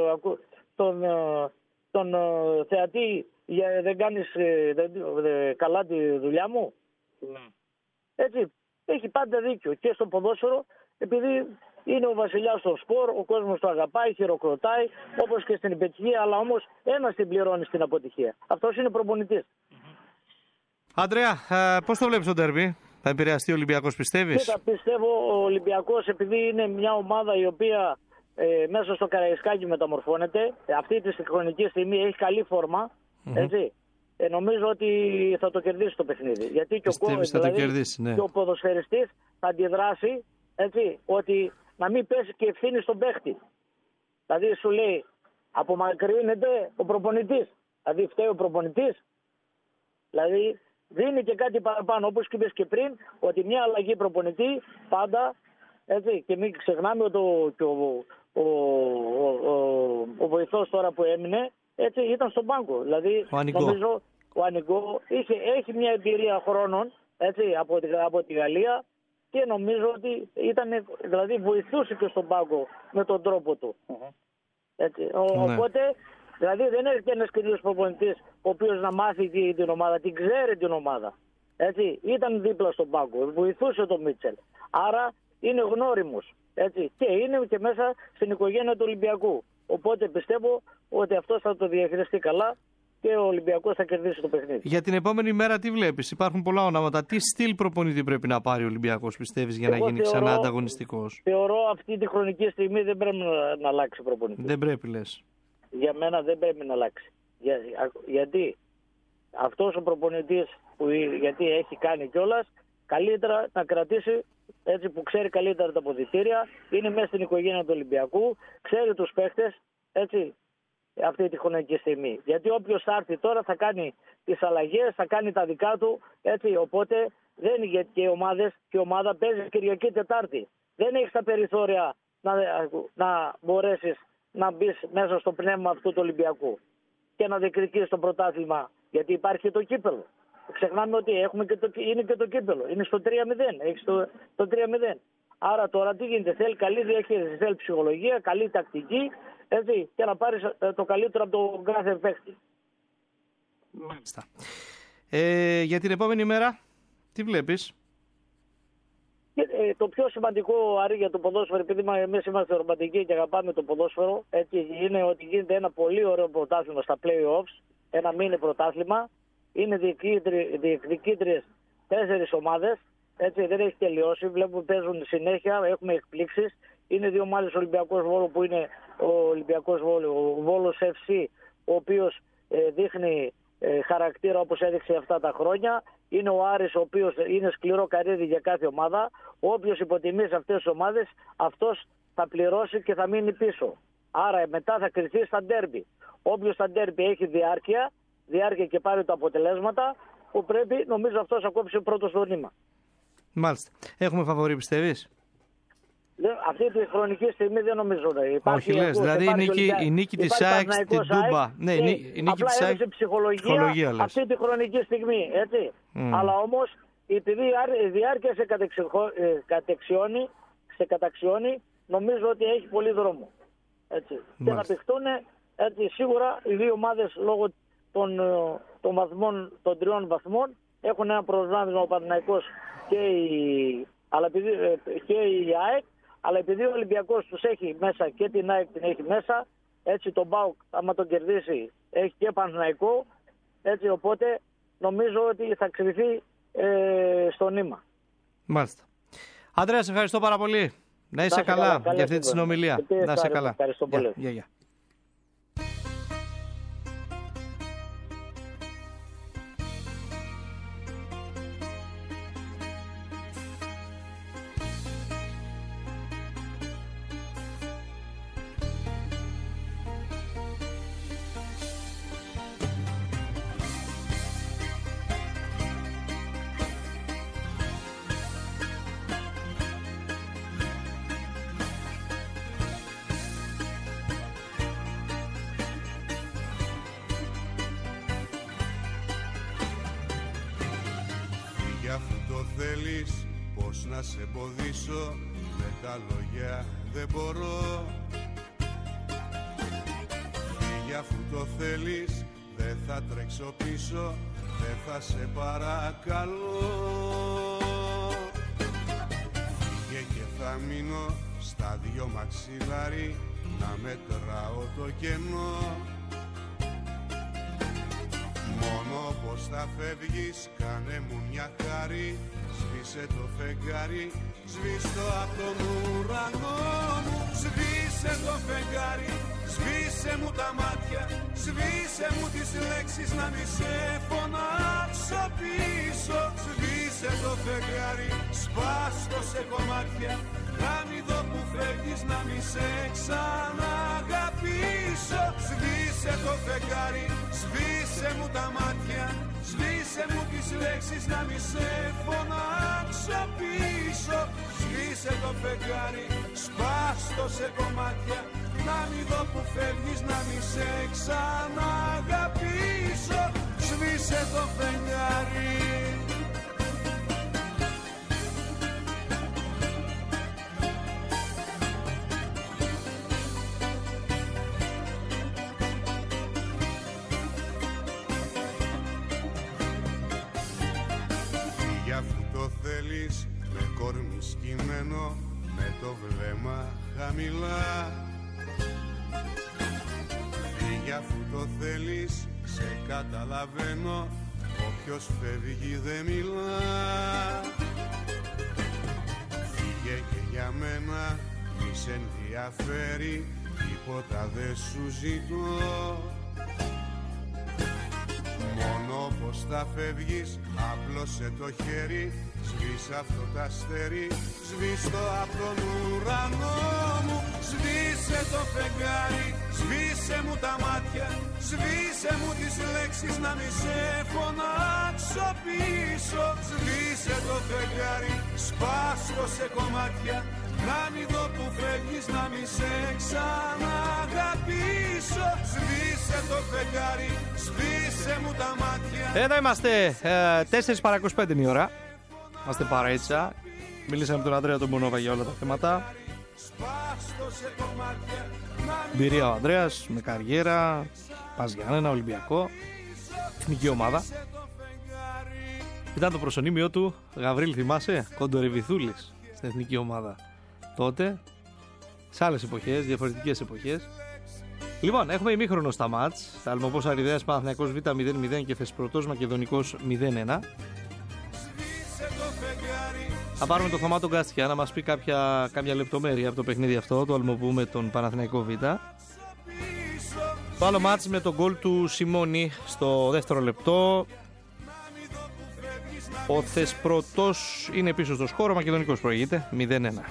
στον θεατή, δεν κάνεις καλά τη δουλειά μου. Έτσι, έχει πάντα δίκιο και στο ποδόσφαιρο, επειδή είναι ο βασιλιάς στο σπορ, ο κόσμος το αγαπάει, χειροκροτάει, όπως και στην επιτυχία, αλλά όμως ένας την πληρώνει στην αποτυχία. Αυτός είναι προπονητής. Αντρέα, πώς το βλέπεις το ντέρμπι? Θα επηρεαστεί ο Ολυμπιακός, πιστεύεις? Πιστεύω ο Ολυμπιακός, επειδή είναι μια ομάδα η οποία μέσα στο Καραϊσκάκι μεταμορφώνεται, αυτή τη χρονική στιγμή έχει καλή φόρμα, έτσι. Νομίζω ότι θα το κερδίσει το παιχνίδι. Γιατί και ναι. Και ο ποδοσφαιριστής θα αντιδράσει, έτσι, ότι να μην πέσει και ευθύνη στον παίχτη. Δηλαδή σου λέει, απομακρύνεται ο προπονητής. Δηλαδή φταίει ο προπονητής. Δηλαδή δίνει και κάτι παραπάνω, όπως και είπες και πριν, ότι μια αλλαγή προπονητή πάντα, έτσι, και μην ξεχνάμε ότι ο βοηθός τώρα που έμεινε, έτσι, ήταν στον πάγκο. Δηλαδή νομίζω ο Ανιγκό έχει μια εμπειρία χρόνων, έτσι, από τη Γαλλία, και νομίζω ότι δηλαδή βοηθούσε και στον πάγκο με τον τρόπο του. Έτσι. Οπότε, δηλαδή δεν έρχεται ένας καινούργιος προπονητής ο οποίος να μάθει την ομάδα, την ξέρει την ομάδα. Έτσι. Ήταν δίπλα στον πάγκο, βοηθούσε τον Μίτσελ. Άρα είναι γνώριμος. Έτσι. Και είναι και μέσα στην οικογένεια του Ολυμπιακού. Οπότε πιστεύω ότι αυτός θα το διαχειριστεί καλά και ο Ολυμπιακός θα κερδίσει το παιχνίδι. Για την επόμενη μέρα τι βλέπεις? Υπάρχουν πολλά ονόματα. Τι στυλ προπονητή πρέπει να πάρει ο Ολυμπιακός, πιστεύεις, για να γίνει ξανά ανταγωνιστικός? Θεωρώ αυτή τη χρονική στιγμή δεν πρέπει να αλλάξει προπονητή. Δεν πρέπει, λες? Για μένα δεν πρέπει να αλλάξει. Γιατί αυτός ο προπονητής γιατί έχει κάνει κιόλας, καλύτερα να κρατήσει, έτσι, που ξέρει καλύτερα τα αποδυτήρια, είναι μέσα στην οικογένεια του Ολυμπιακού, ξέρει τους παίχτες, έτσι, αυτή τη χρονική στιγμή. Γιατί όποιος θα έρθει τώρα θα κάνει τις αλλαγές, θα κάνει τα δικά του, έτσι, οπότε Δεν είναι, γιατί και η ομάδα παίζει Κυριακή Τετάρτη. Δεν έχεις τα περιθώρια να μπορέσεις να μπεις μέσα στο πνεύμα αυτού του Ολυμπιακού και να διεκδικήσεις το πρωτάθλημα, γιατί υπάρχει το κύπελο. Ξεχνάμε ότι είναι και το κύπελο. Είναι στο 3-0. Έχεις το 3-0. Άρα τώρα τι γίνεται? Θέλει καλή διαχείριση, θέλει ψυχολογία, καλή τακτική, έτσι, και να πάρεις το καλύτερο από τον κάθε παίκτη. Μάλιστα. Για την επόμενη μέρα, τι βλέπεις? Το πιο σημαντικό, Άρη, για το ποδόσφαιρο, επειδή εμείς είμαστε ρομαντικοί και αγαπάμε το ποδόσφαιρο, έτσι, είναι ότι γίνεται ένα πολύ ωραίο πρωτάθλημα στα play-offs, ένα μίνι πρωτάθλημα. Είναι διεκδικήτριες 4 ομάδες, έτσι, δεν έχει τελειώσει. Βλέπουμε παίζουν συνέχεια, έχουμε εκπλήξεις. Είναι 2 ομάδες, ο Ολυμπιακός Βόλο, που είναι ο Ολυμπιακός Βόλο, ο Βόλος FC, ο οποίος δείχνει χαρακτήρα όπως έδειξε αυτά τα χρόνια. Είναι ο Άρης, ο οποίος είναι σκληρό καρύδι για κάθε ομάδα. Όποιος υποτιμήσει αυτές τις ομάδες, αυτός θα πληρώσει και θα μείνει πίσω. Άρα μετά θα κριθεί στα ντέρμπι. Όποιος στα ντέρμπι έχει διάρκεια και πάρει τα αποτελέσματα που πρέπει, νομίζω αυτός θα κόψει πρώτο στο νήμα. Μάλιστα. Έχουμε φαβορί, πιστεύεις? Αυτή τη χρονική στιγμή δεν νομίζω να υπάρχει. Όχι, λες, δηλαδή η νίκη της ΑΕΚ στην Τούμπα. Ναι, η νίκη της ΑΕΚ ψυχολογία αυτή τη χρονική στιγμή, έτσι. Αλλά όμως, επειδή η διάρκεια σε καταξιώνει, νομίζω ότι έχει πολύ δρόμο. Έτσι. Και να παιχτούν, έτσι, σίγουρα οι 2 ομάδες λόγω των βαθμών, των 3 βαθμών, έχουν ένα προβάδισμα, ο Παναθηναϊκός και η ΑΕΚ. Αλλά επειδή ο Ολυμπιακός τους έχει μέσα και την ΑΕΚ την έχει μέσα, έτσι, τον ΠΑΟΚ άμα τον κερδίσει έχει και Παναθηναϊκό, έτσι, οπότε νομίζω ότι θα κρυφθεί στο νήμα. Μάλιστα. Ανδρέα, σε ευχαριστώ πάρα πολύ. Να είσαι καλά για αυτή τη συνομιλία. Να είσαι καλά. Ευχαριστώ πολύ. Γεια. Αφού το θέλεις, πώς να σε εμποδίσω, με τα λόγια δεν μπορώ. Φύγε αφού το θέλεις, δεν θα τρέξω πίσω, δεν θα σε παρακαλώ. Φύγε και θα μείνω στα 2 μαξιλάρι, να μετράω το κενό. Μόνο πως θα φεύγεις, κάνε μου μια χάρη, σβήσε το φεγγάρι, σβήστο απ' τον ουρανό μου. Σβήσε το φεγγάρι, σβήσε μου τα μάτια, σβήσε μου τις λέξεις, να μη σε φωνάξω πίσω. Σβήσε το φεγγάρι, σπάστο σε κομμάτια, να μη δω που φεύγεις, να μη σε ξαναγαπήσω. Σβήσε το φεγγάρι, σβήσε μου τα μάτια, σβήσε μου τις λέξεις, να μη σε φωνάξω πίσω. Σβήσε το φεγγάρι, σπάστο σε κομμάτια, να μη δω που φεύγεις, να μη σε ξαναγαπήσω. Σβήσε το φεγγάρι. Θέλεις με κόρμι σκυμμένο, με το βλέμμα χαμηλά. Φύγε αφού το θέλεις, σε καταλαβαίνω, όποιος φεύγει δεν μιλά. Φύγε και για μένα, μη σε ενδιαφέρει, τίποτα δεν σου ζητώ. Μόνο πως θα φεύγεις, άπλωσε το χέρι, σβήσε αυτό το αστέρι, σβήστο απ' τον ουρανό μου. Σβήσε το φεγγάρι, Σβήσε μου τα μάτια, σβήσε μου τις λέξεις, να μη σε φωνάξω πίσω. Σβήσε το φεγγάρι, σπάστο σε κομμάτια, να μην δω που φεύγεις, να μη σε ξαναγαπήσω. Σβήσε το φεγγάρι, σβήσε μου τα μάτια. Εδώ είμαστε, 4 παρά 25 είναι η ώρα. Είμαστε παρέτσα. Μιλήσαμε με τον Ανδρέα τον Μπονόβα για όλα τα θέματα. Εμπειρία ο Ανδρέας με καριέρα, Πας Γιάννενα, Ολυμπιακό, εθνική ομάδα. Ήταν το προσωνύμιο του, Γαβρίλ, θυμάσαι, Κοντορεβιθούλης στην εθνική ομάδα. Τότε, σε άλλες εποχές, διαφορετικές εποχές. Λοιπόν, έχουμε ημίχρονο στα μάτς. Αλμοπός Αριδέας Παναθηναϊκός Β 0-0 και Θεσπρωτός Μακεδονικός 0-1. Θα πάρουμε το Θωμά τον Κάστια να μας πει κάποια λεπτομέρεια από το παιχνίδι αυτό, το Αλμοπού με τον Παναθηναϊκό Β. Το άλλο μάτς με τον γκολ του Σιμώνη στο δεύτερο λεπτό. Ο Θεσπρωτός είναι πίσω στο σκόρο, ο Μακεδονικός προηγείται 0-1.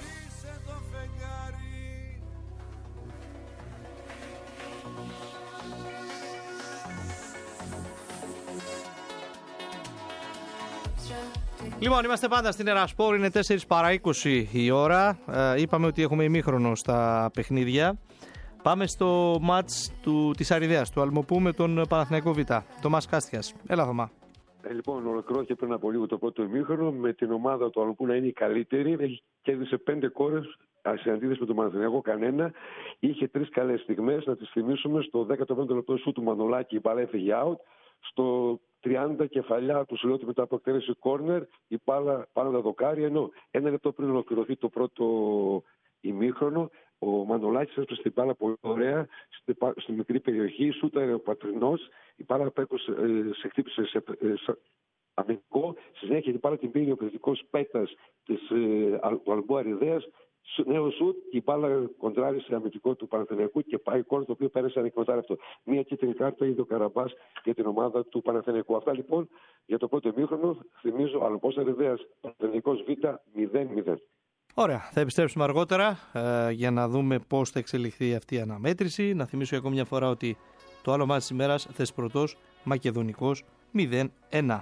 Λοιπόν, είμαστε πάντα στην Ερασπόρ, είναι 4 παρά 20 η ώρα. Είπαμε ότι έχουμε ημίχρονο στα παιχνίδια. Πάμε στο μάτς της Αριδέας, του Αλμοπού με τον Παναθηναϊκό Β. Θωμάς Κάστιας. Έλα, Θωμά. Λοιπόν, ολοκληρώθηκε πριν από λίγο το πρώτο ημίχρονο με την ομάδα του Αλμοπού να είναι η καλύτερη. Έχει κέρδισε 5 κόρες σε αντίθεση με τον Παναθηναϊκό κανένα. Είχε 3 καλές στιγμές. Να τις θυμίσουμε: στο 15ο λεπτό σου του Μανολάκη η μπάλα έφυγε out. Στο 30 κεφαλιά του Σιλώτη μετά από εκτέλεση κόρνερ, η μπάλα πάνω τα δοκάρια. Ενώ 1 λεπτό πριν ολοκληρωθεί το πρώτο ημίχρονο, ο Μανολάκης έσπασε την μπάλα πολύ ωραία στη μικρή περιοχή, σούταρε ο Πατρινός, η μπάλα σε χτύπησε σε αμυντικό. Στη συνέχεια την μπάλα την πήρε ο κριτικός Πέτας του Αλμπού Αριδέας. Νέο σουτ, η μπάλα κοντράρισε αμυντικό του Παναθηναϊκού και πάει κόρνερ, το οποίο πέρασε ανεκμετάλλευτο. Μία κίτρινη κάρτα είδε ο Καραμπάς για την ομάδα του Παναθηναϊκού. Αυτά λοιπόν για το πρώτο ημίχρονο. Θυμίζω, Αλμπός Αριδέας, Παναθηναϊκός Β 0-0. Ωραία, θα επιστρέψουμε αργότερα για να δούμε πώς θα εξελιχθεί αυτή η αναμέτρηση. Να θυμίσω ακόμη μια φορά ότι το άλλο μάτς της ημέρας, Θεσπρωτός Μακεδονικός 0-1.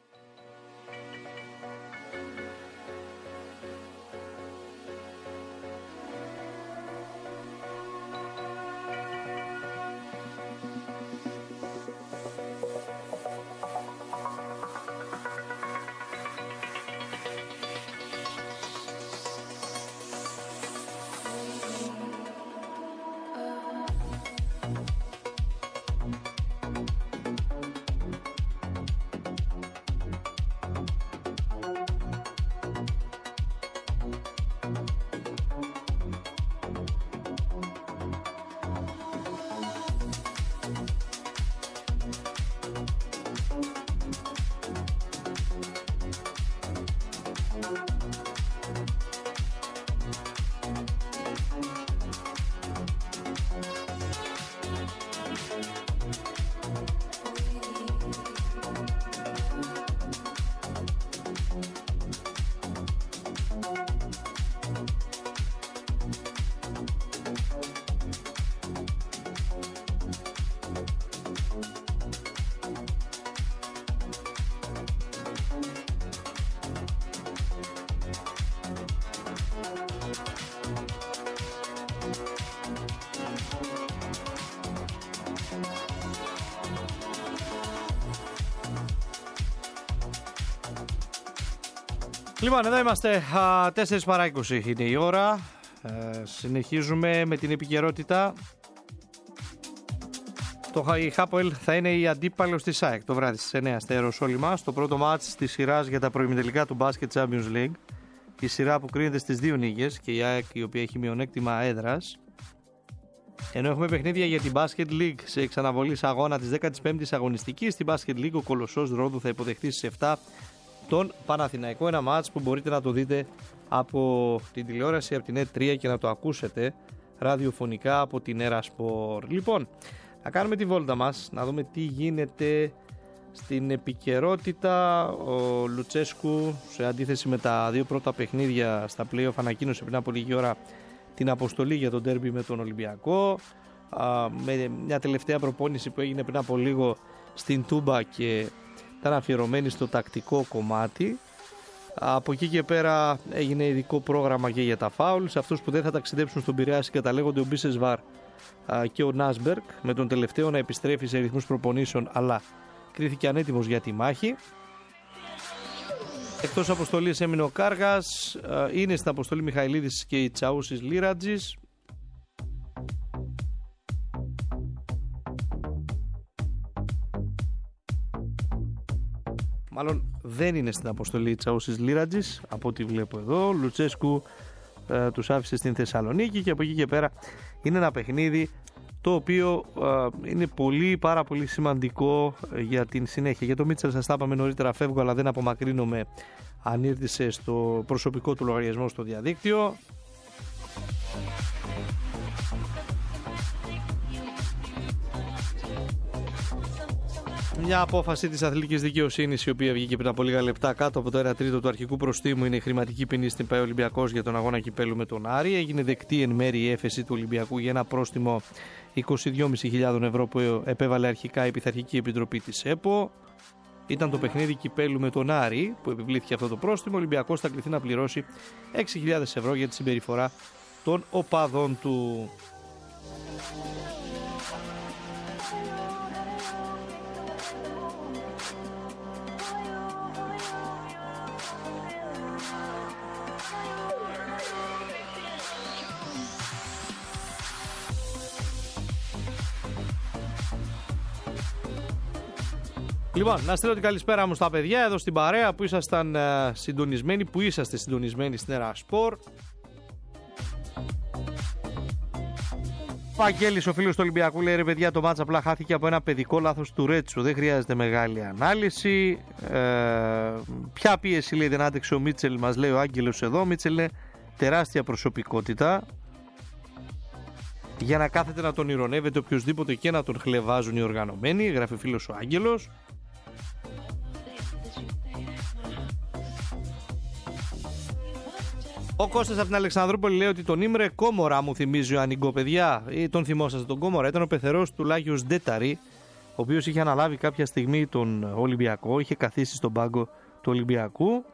Λοιπόν, εδώ είμαστε, 4 παρά 20 είναι η ώρα. Συνεχίζουμε με την επικαιρότητα. Η Χάποελ θα είναι η αντίπαλος της ΑΕΚ το βράδυ στις 9 στα Ιεροσόλυμα, στο πρώτο μάτς της σειράς για τα προημιτελικά του Basket Champions League. Η σειρά που κρίνεται στις 2 νίκες και η ΑΕΚ η οποία έχει μειονέκτημα έδρας. Ενώ έχουμε παιχνίδια για την Basket League σε εξαναβολής αγώνα της 15ης αγωνιστικής. Στην Basket League ο Κολοσσός Ρόδου θα υποδεχτεί στις 7 τον Παναθηναϊκό. Ένα μάτς που μπορείτε να το δείτε από την τηλεόραση, από την ΕΤ3 και να το ακούσετε ραδιοφωνικά από την Ερασπορ. Λοιπόν, θα κάνουμε τη βόλτα μας, να δούμε τι γίνεται στην επικαιρότητα. Ο Λουτσέσκου, σε αντίθεση με τα 2 πρώτα παιχνίδια στα play-off, ανακοίνωσε πριν από λίγη ώρα την αποστολή για τον ντέρμπι με τον Ολυμπιακό. με μια τελευταία προπόνηση που έγινε πριν από λίγο στην Τούμπα και ήταν αφιερωμένη στο τακτικό κομμάτι. Από εκεί και πέρα έγινε ειδικό πρόγραμμα και για τα φάουλ. Σε αυτούς που δεν θα ταξιδέψουν στον Πειραιά συγκαταλέγονται ο Μπίσεσβαρ και ο Νάσμπερκ, με τον τελευταίο να επιστρέφει σε ρυθμούς προπονήσεων αλλά κρίθηκε ανέτοιμος για τη μάχη. Εκτός αποστολής έμεινε ο Κάργας, είναι στην αποστολή Μιχαηλίδης και η Τσαούσης Λίρατζης. Μάλλον δεν είναι στην αποστολή Τσαούσης Λίρατζης από ό,τι βλέπω εδώ. Λουτσέσκου τους άφησε στην Θεσσαλονίκη και από εκεί και πέρα είναι ένα παιχνίδι το οποίο είναι πάρα πολύ σημαντικό για την συνέχεια. Για το Μίτσελ σας τα είπαμε νωρίτερα, φεύγω αλλά δεν απομακρύνομαι, ανήρτησε στο προσωπικό του λογαριασμό στο διαδίκτυο. Μια απόφαση της αθλητικής δικαιοσύνης η οποία βγήκε πριν από λίγα λεπτά κάτω από το 1 τρίτο του αρχικού προστίμου είναι η χρηματική ποινή στην ΠΑΕ Ολυμπιακός για τον αγώνα κυπέλου με τον Άρη. Έγινε δεκτή εν μέρει η έφεση του Ολυμπιακού για ένα πρόστιμο 22.500 ευρώ που επέβαλε αρχικά η Πειθαρχική Επιτροπή της ΕΠΟ. Ήταν το παιχνίδι κυπέλου με τον Άρη που επιβλήθηκε αυτό το πρόστιμο. Ο Ολυμπιακός θα κληθεί να πληρώσει 6.000 ευρώ για τη συμπεριφορά των οπαδών του. Λοιπόν, να στείλω την καλησπέρα μου στα παιδιά εδώ στην παρέα που ήσασταν συντονισμένοι, που είσαστε συντονισμένοι στην Έρα Σπορ. Βαγγέλης, ο φίλος του Ολυμπιακού, λέει: ρε παιδιά, το μάτς απλά χάθηκε από ένα παιδικό λάθος του Ρέτσου. Δεν χρειάζεται μεγάλη ανάλυση. Ποια πίεση, λέει, δεν άντεξε ο Μίτσελ, μας λέει ο Άγγελος εδώ. Ο Μίτσελ είναι τεράστια προσωπικότητα. Για να κάθεται να τον ηρωνεύεται οποιοδήποτε και να τον χλεβάζουν οι οργανωμένοι, γράφει ο φίλος ο Άγγελος. Ο Κώστας από την Αλεξανδρούπολη λέει ότι τον Ήμρε Κόμορα μου θυμίζει ο Ανιγκό. Παιδιά, τον θυμόσαστε τον Κόμορα? Ήταν ο πεθερός του Λάγιος Ντέταρη, ο οποίος είχε αναλάβει κάποια στιγμή τον Ολυμπιακό, είχε καθίσει στον πάγκο του Ολυμπιακού.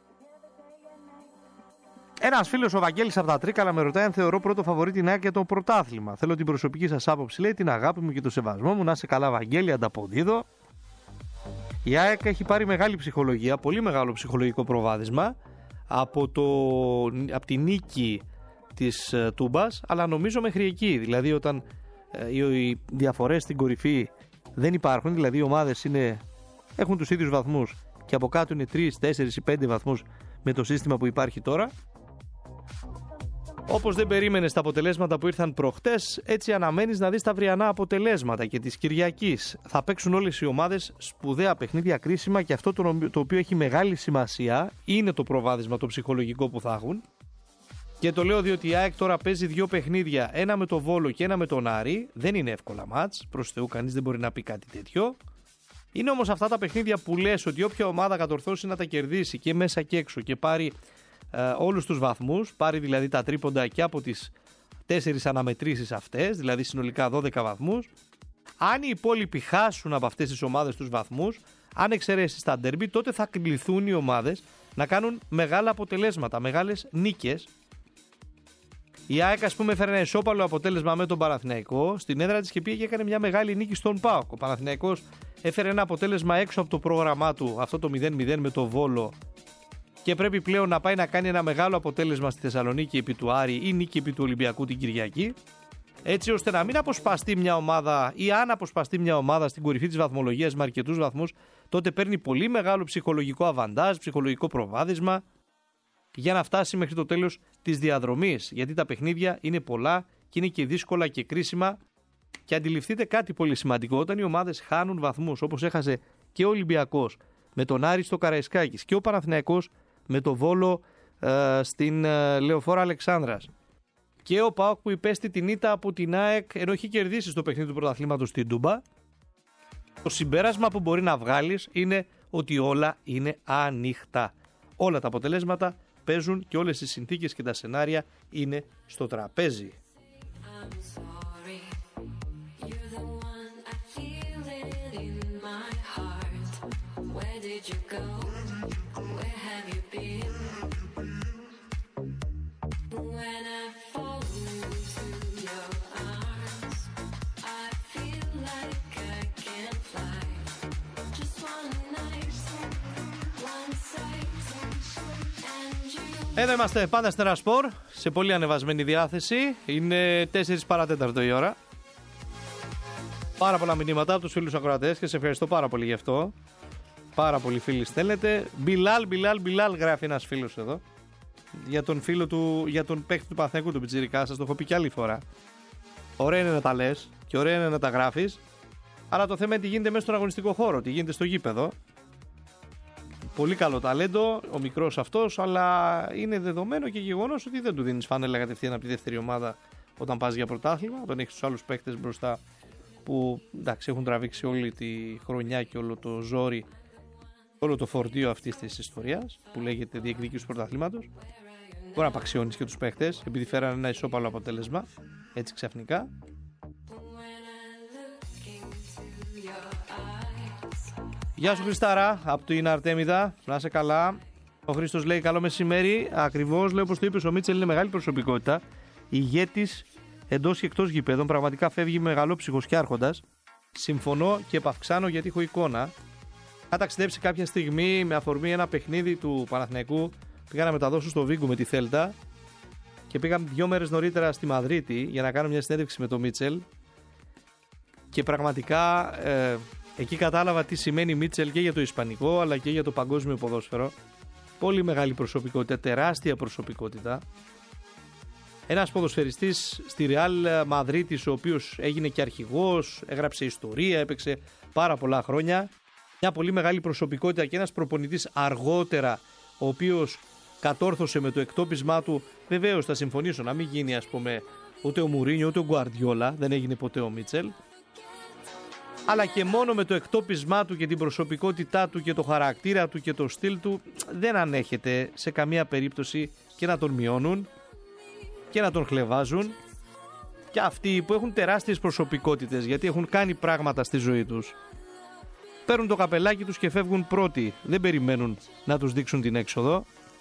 Ένας φίλος, ο Βαγγέλης από τα Τρίκαλα, με ρωτάει αν θεωρώ πρώτο φαβορί την ΑΕΚ για το πρωτάθλημα. Θέλω την προσωπική σας άποψη, λέει, την αγάπη μου και το σεβασμό μου. Να είσαι καλά, Βαγγέλη, ανταποδίδω. Η ΑΕΚ έχει πάρει μεγάλη ψυχολογία, πολύ μεγάλο ψυχολογικό προβάδισμα από τη νίκη της Τούμπας, αλλά νομίζω μέχρι εκεί. Δηλαδή, όταν οι διαφορές στην κορυφή δεν υπάρχουν, δηλαδή οι ομάδες έχουν τους ίδιους βαθμούς και από κάτω είναι 3, 4 ή 5 βαθμούς με το σύστημα που υπάρχει τώρα. Όπως δεν περίμενες τα αποτελέσματα που ήρθαν προχτές, έτσι αναμένεις να δεις τα αυριανά αποτελέσματα και της Κυριακής. Θα παίξουν όλες οι ομάδες σπουδαία παιχνίδια, κρίσιμα, και αυτό το οποίο έχει μεγάλη σημασία είναι το προβάδισμα το ψυχολογικό που θα έχουν. Και το λέω διότι η ΑΕΚ τώρα παίζει 2 παιχνίδια, ένα με το Βόλο και ένα με τον Άρη. Δεν είναι εύκολα μάτς, προς Θεού κανείς δεν μπορεί να πει κάτι τέτοιο. Είναι όμως αυτά τα παιχνίδια που λες ότι όποια ομάδα κατορθώσει να τα κερδίσει και μέσα και έξω και πάρει όλους τους βαθμούς, πάρει δηλαδή τα τρίποντα και από τις 4 αναμετρήσεις αυτές, δηλαδή συνολικά 12 βαθμούς, αν οι υπόλοιποι χάσουν από αυτές τις ομάδες τους βαθμούς, αν εξαιρέσεις τα ντέρμπι, τότε θα κληθούν οι ομάδες να κάνουν μεγάλα αποτελέσματα, μεγάλες νίκες. Η ΑΕΚ, ας πούμε, έφερε ένα ισόπαλο αποτέλεσμα με τον Παναθηναϊκό στην έδρα της και πήγε και έκανε μια μεγάλη νίκη στον ΠΑΟΚ. Ο Παναθηναϊκός έφερε ένα αποτέλεσμα έξω από το πρόγραμμά του, αυτό το 0-0 με το Βόλο, και πρέπει πλέον να πάει να κάνει ένα μεγάλο αποτέλεσμα στη Θεσσαλονίκη επί του Άρη ή νίκη επί του Ολυμπιακού την Κυριακή, έτσι ώστε να μην αποσπαστεί μια ομάδα, ή αν αποσπαστεί μια ομάδα στην κορυφή της βαθμολογίας με αρκετούς βαθμούς, τότε παίρνει πολύ μεγάλο ψυχολογικό αβαντάζ, ψυχολογικό προβάδισμα για να φτάσει μέχρι το τέλος της διαδρομής. Γιατί τα παιχνίδια είναι πολλά και είναι και δύσκολα και κρίσιμα. Και αντιληφθείτε κάτι πολύ σημαντικό: όταν οι ομάδες χάνουν βαθμούς, όπως έχασε και ο Ολυμπιακός με τον Άρη στο Καραϊσκάκης και ο Παναθηναϊκός με το Βόλο στην Λεωφόρα Αλεξάνδρας, και ο ΠΑΟΚ που υπέστη την ήττα από την ΑΕΚ ενώ έχει κερδίσει στο παιχνίδι του πρωταθλήματος στην Τούμπα, το συμπέρασμα που μπορεί να βγάλεις είναι ότι όλα είναι ανοιχτά. Όλα τα αποτελέσματα παίζουν και όλες οι συνθήκες και τα σενάρια είναι στο τραπέζι. Εδώ είμαστε πάντα Αστέρα Σπορ, σε πολύ ανεβασμένη διάθεση. Είναι 4 παρατέταρτο η ώρα. Πάρα πολλά μηνύματα από τους φίλους ακροατές και σε ευχαριστώ πάρα πολύ γι' αυτό. Πάρα πολλοί φίλοι στέλνετε. Μπιλάλ γράφει ένας φίλος εδώ. Για τον φίλο του, για τον παίκτη του Παναθηναϊκού του Πιτσιρικά, σας το έχω πει κι άλλη φορά. Ωραία είναι να τα λες και ωραία είναι να τα γράφεις. Αλλά το θέμα είναι τι γίνεται μέσα στον αγωνιστικό χώρο, τι γίνεται στο γήπεδο. Πολύ καλό ταλέντο, ο μικρός αυτός, αλλά είναι δεδομένο και γεγονός ότι δεν του δίνεις φάνελα κατευθείαν από τη δεύτερη ομάδα όταν πας για πρωτάθλημα. Όταν έχεις τους άλλους παίκτες μπροστά που εντάξει, έχουν τραβήξει όλη τη χρονιά και όλο το ζόρι, όλο το φορτίο αυτής της ιστορίας που λέγεται διεκδίκηση του πρωταθλήματος. Μπορεί να απαξιώνεις και τους παίκτες επειδή φέρανε ένα ισόπαλο αποτέλεσμα έτσι ξαφνικά. Γεια σου Χριστάρα, από την Αρτέμιδα, να είσαι καλά. Ο Χρήστος λέει καλό μεσημέρι. Ακριβώς λέει όπως το είπες, ο Μίτσελ είναι μεγάλη προσωπικότητα. Ηγέτης εντός και εκτός γηπέδων. Πραγματικά φεύγει μεγαλόψυχος και άρχοντας. Συμφωνώ και επαυξάνω γιατί έχω εικόνα. Θα ταξιδέψει κάποια στιγμή με αφορμή ένα παιχνίδι του Παναθηναϊκού. Πήγα να μεταδώσω στο Βίγκο με τη Θέλτα και πήγαμε 2 μέρες νωρίτερα στη Μαδρίτη για να κάνω μια συνέντευξη με τον Μίτσελ. Και πραγματικά εκεί κατάλαβα τι σημαίνει Μίτσελ και για το ισπανικό αλλά και για το παγκόσμιο ποδόσφαιρο. Πολύ μεγάλη προσωπικότητα, τεράστια προσωπικότητα. Ένας ποδοσφαιριστής στη Ρεάλ Μαδρίτης, ο οποίος έγινε και αρχηγός, έγραψε ιστορία, έπαιξε πάρα πολλά χρόνια. Μια πολύ μεγάλη προσωπικότητα και ένας προπονητής αργότερα, ο οποίος κατόρθωσε με το εκτόπισμά του. Βεβαίως θα συμφωνήσω να μην γίνει ας πούμε ούτε ο Μουρίνιο ούτε ο Γκουαρδιόλα, δεν έγινε ποτέ ο Μίτσελ. Αλλά και μόνο με το εκτόπισμά του και την προσωπικότητά του και το χαρακτήρα του και το στυλ του δεν ανέχεται σε καμία περίπτωση και να τον μειώνουν και να τον χλευάζουν. Και αυτοί που έχουν τεράστιες προσωπικότητες γιατί έχουν κάνει πράγματα στη ζωή τους, παίρνουν το καπελάκι τους και φεύγουν πρώτοι. Δεν περιμένουν να τους δείξουν την έξοδο.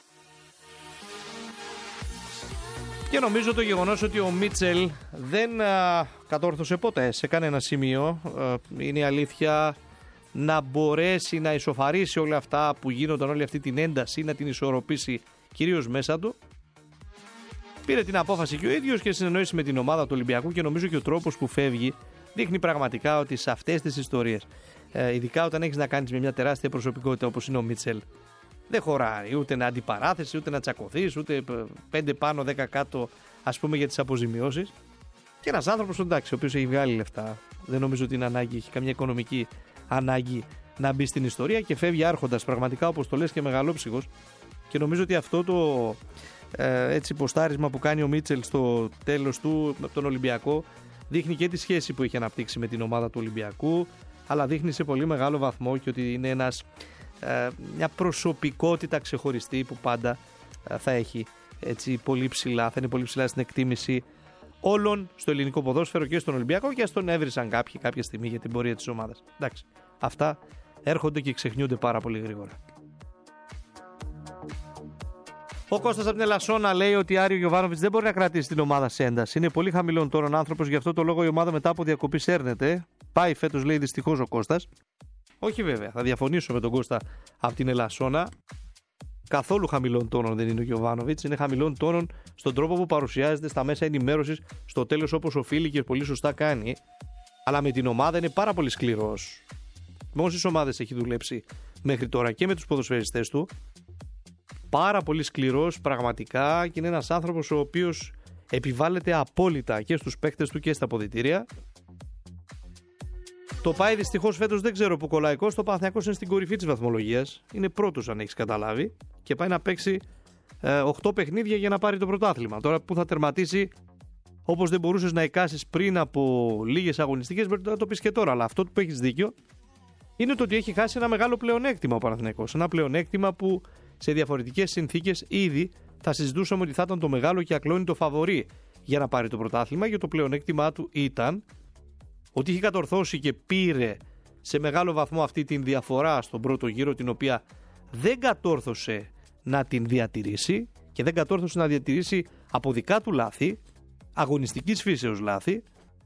Και νομίζω το γεγονός ότι ο Μίτσελ δεν κατόρθωσε ποτέ σε κανένα σημείο, είναι η αλήθεια, να μπορέσει να ισοφαρίσει όλα αυτά που γίνονταν, όλη αυτή την ένταση, να την ισορροπήσει κυρίως μέσα του. Πήρε την απόφαση και ο ίδιος και συνεννόησε με την ομάδα του Ολυμπιακού και νομίζω και ο τρόπος που φεύγει δείχνει πραγματικά ότι σε αυτές τις ιστορίες, ειδικά όταν έχεις να κάνεις με μια τεράστια προσωπικότητα όπως είναι ο Μίτσελ, δεν χωράει ούτε να αντιπαράθεση, ούτε να τσακωθείς, ούτε 5 πάνω 10 κάτω ας πούμε για τις αποζημιώσεις. Και ένας άνθρωπος εντάξει, ο οποίος έχει βγάλει λεφτά, δεν νομίζω ότι είναι ανάγκη, έχει καμία οικονομική ανάγκη να μπει στην ιστορία και φεύγει άρχοντας πραγματικά όπως το λες και μεγαλόψυχος. Και νομίζω ότι αυτό το έτσι ποστάρισμα που κάνει ο Μίτσελ στο τέλος του με τον Ολυμπιακό δείχνει και τη σχέση που έχει αναπτύξει με την ομάδα του Ολυμπιακού, αλλά δείχνει σε πολύ μεγάλο βαθμό και ότι είναι μια προσωπικότητα ξεχωριστή που πάντα θα έχει έτσι πολύ ψηλά, θα είναι πολύ ψηλά στην εκτίμηση όλων στο ελληνικό ποδόσφαιρο και στον Ολυμπιακό και ας τον έβρισαν κάποιοι κάποια στιγμή για την πορεία της ομάδας. Εντάξει, αυτά έρχονται και ξεχνιούνται πάρα πολύ γρήγορα. Ο Κώστας από την Ελασσόνα λέει ότι Άριο Γιοβάνοβιτς δεν μπορεί να κρατήσει την ομάδα σε ένταση. Είναι πολύ χαμηλών τόνων άνθρωπος, γι' αυτό το λόγο η ομάδα μετά από διακοπή σέρνεται. Πάει φέτος, λέει, δυστυχώς ο Κώστας. Όχι βέβαια, θα διαφωνήσω με τον Κώστα από την Ελασσόνα. Καθόλου χαμηλών τόνων δεν είναι ο Γιοβάνοβιτς. Είναι χαμηλών τόνων στον τρόπο που παρουσιάζεται στα μέσα ενημέρωσης στο τέλος όπως οφείλει και πολύ σωστά κάνει. Αλλά με την ομάδα είναι πάρα πολύ σκληρός. Με όσες ομάδες έχει δουλέψει μέχρι τώρα και με τους ποδοσφαιριστές του. Πάρα πολύ σκληρός πραγματικά και είναι ένας άνθρωπος ο οποίος επιβάλλεται απόλυτα και στους παίκτες του και στα αποδυτήρια. Το πάει δυστυχώς φέτος, δεν ξέρω που κολλάει Κώστα. Ο Παναθηναϊκός είναι στην κορυφή της βαθμολογίας. Είναι πρώτος αν έχεις καταλάβει και πάει να παίξει 8 παιχνίδια για να πάρει το πρωτάθλημα. Τώρα που θα τερματίσει, όπως δεν μπορούσες να εικάσεις πριν από λίγες αγωνιστικές, μπορεί να το πεις και τώρα. Αλλά αυτό που έχεις δίκιο είναι το ότι έχει χάσει ένα μεγάλο πλεονέκτημα ο Παναθηναϊκός. Ένα πλεονέκτημα που σε διαφορετικές συνθήκες ήδη θα συζητούσαμε ότι θα ήταν το μεγάλο και ακλόνητο φαβορί για να πάρει το πρωτάθλημα, και το πλεονέκτημά του ήταν ότι είχε κατορθώσει και πήρε σε μεγάλο βαθμό αυτή την διαφορά στον πρώτο γύρο, την οποία δεν κατόρθωσε να την διατηρήσει και δεν κατόρθωσε να διατηρήσει από δικά του λάθη, αγωνιστικής φύσεως λάθη.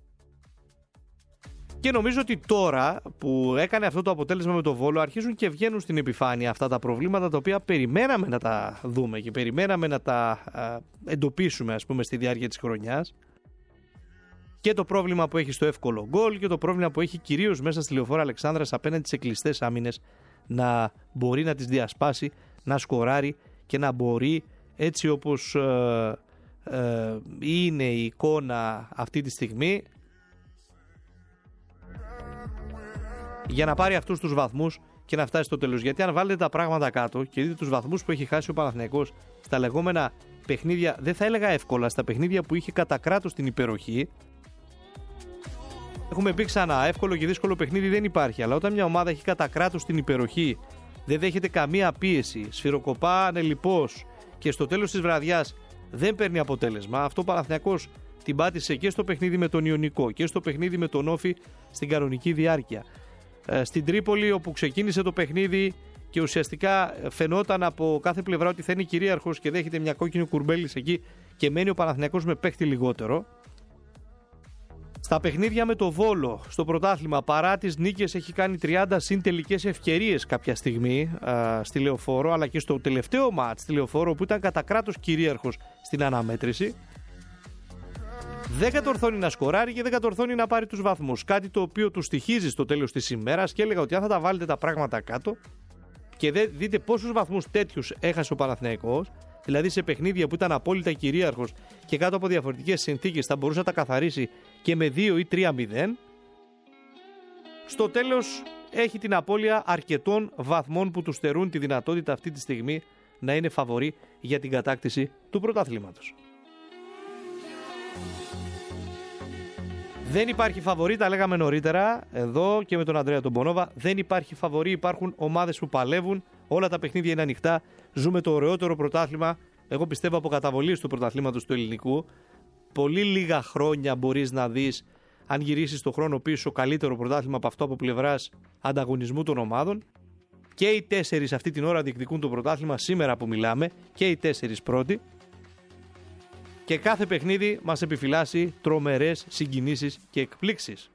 Και νομίζω ότι τώρα που έκανε αυτό το αποτέλεσμα με το Βόλο, αρχίζουν και βγαίνουν στην επιφάνεια αυτά τα προβλήματα τα οποία περιμέναμε να τα δούμε και περιμέναμε να τα εντοπίσουμε, ας πούμε, στη διάρκεια της χρονιάς. Και το πρόβλημα που έχει στο εύκολο γκολ και το πρόβλημα που έχει κυρίως μέσα στη Λεωφόρο Αλεξάνδρας απέναντι σε κλειστές άμυνες, να μπορεί να τις διασπάσει, να σκοράρει και να μπορεί, έτσι όπως είναι η εικόνα αυτή τη στιγμή, για να πάρει αυτούς τους βαθμούς και να φτάσει στο τέλος. Γιατί αν βάλετε τα πράγματα κάτω και δείτε τους βαθμούς που έχει χάσει ο Παναθηναϊκός στα λεγόμενα παιχνίδια, δεν θα έλεγα εύκολα, στα παιχνίδια που είχε κατά κράτος την υπεροχή. Έχουμε πει ξανά, εύκολο και δύσκολο παιχνίδι δεν υπάρχει, αλλά όταν μια ομάδα έχει κατά κράτος την υπεροχή, δεν δέχεται καμία πίεση, σφυροκοπά ανελιπώς και στο τέλος της βραδιάς δεν παίρνει αποτέλεσμα, αυτό ο Παναθηναϊκός την πάτησε και στο παιχνίδι με τον Ιωνικό και στο παιχνίδι με τον Όφη στην κανονική διάρκεια. Στην Τρίπολη, όπου ξεκίνησε το παιχνίδι και ουσιαστικά φαινόταν από κάθε πλευρά ότι θα είναι κυρίαρχος και δέχεται μια κόκκινη κουρμπέλης εκεί και μένει ο Παναθηναϊκός με παίχτη λιγότερο. Στα παιχνίδια με το Βόλο στο πρωτάθλημα, παρά τις νίκες, έχει κάνει 30 συν τελικές ευκαιρίες κάποια στιγμή στη Λεωφόρο, αλλά και στο τελευταίο μάτς στη Λεωφόρο, που ήταν κατά κράτος κυρίαρχος στην αναμέτρηση, δεν κατορθώνει να σκοράρει και δεν κατορθώνει να πάρει τους βαθμούς. Κάτι το οποίο του στοιχίζει στο τέλος της ημέρας, και έλεγα ότι αν θα τα βάλετε τα πράγματα κάτω και δείτε πόσους βαθμούς τέτοιους έχασε ο Παναθηναϊκός, δηλαδή σε παιχνίδια που ήταν απόλυτα κυρίαρχος και κάτω από διαφορετικές συνθήκες θα μπορούσε να τα καθαρίσει και με 2 ή 3-0, στο τέλος έχει την απώλεια αρκετών βαθμών που του στερούν τη δυνατότητα αυτή τη στιγμή να είναι φαβορί για την κατάκτηση του πρωταθλήματος. Δεν υπάρχει φαβορί, τα λέγαμε νωρίτερα εδώ και με τον Ανδρέα τον Πονόβα. Δεν υπάρχει φαβορί, υπάρχουν ομάδες που παλεύουν. Όλα τα παιχνίδια είναι ανοιχτά. Ζούμε το ωραιότερο πρωτάθλημα, εγώ πιστεύω, από καταβολής του πρωταθλήματος του ελληνικού. Πολύ λίγα χρόνια μπορείς να δεις, αν γυρίσεις το χρόνο πίσω, καλύτερο πρωτάθλημα από αυτό από πλευράς ανταγωνισμού των ομάδων. Και οι 4 αυτή την ώρα διεκδικούν το πρωτάθλημα σήμερα που μιλάμε, και οι 4 πρώτοι. Και κάθε παιχνίδι μας επιφυλάσσει τρομερές συγκινήσεις και εκπλήξεις.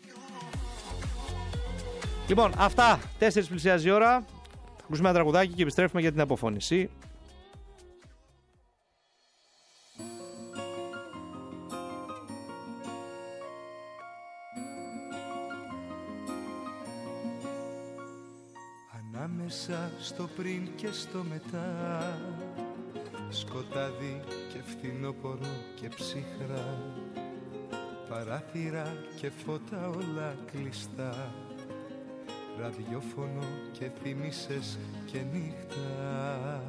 Λοιπόν, αυτά. 4 πλησιάζει η ώρα. Θα ακούσουμε ένα τραγουδάκι και επιστρέφουμε για την αποφώνηση. Ανάμεσα στο πριν και στο μετά, σκοτάδι και φθινόπορο και ψυχρά, παράθυρα και φώτα όλα κλειστά, ραδιόφωνο και θύμησες και νύχτα.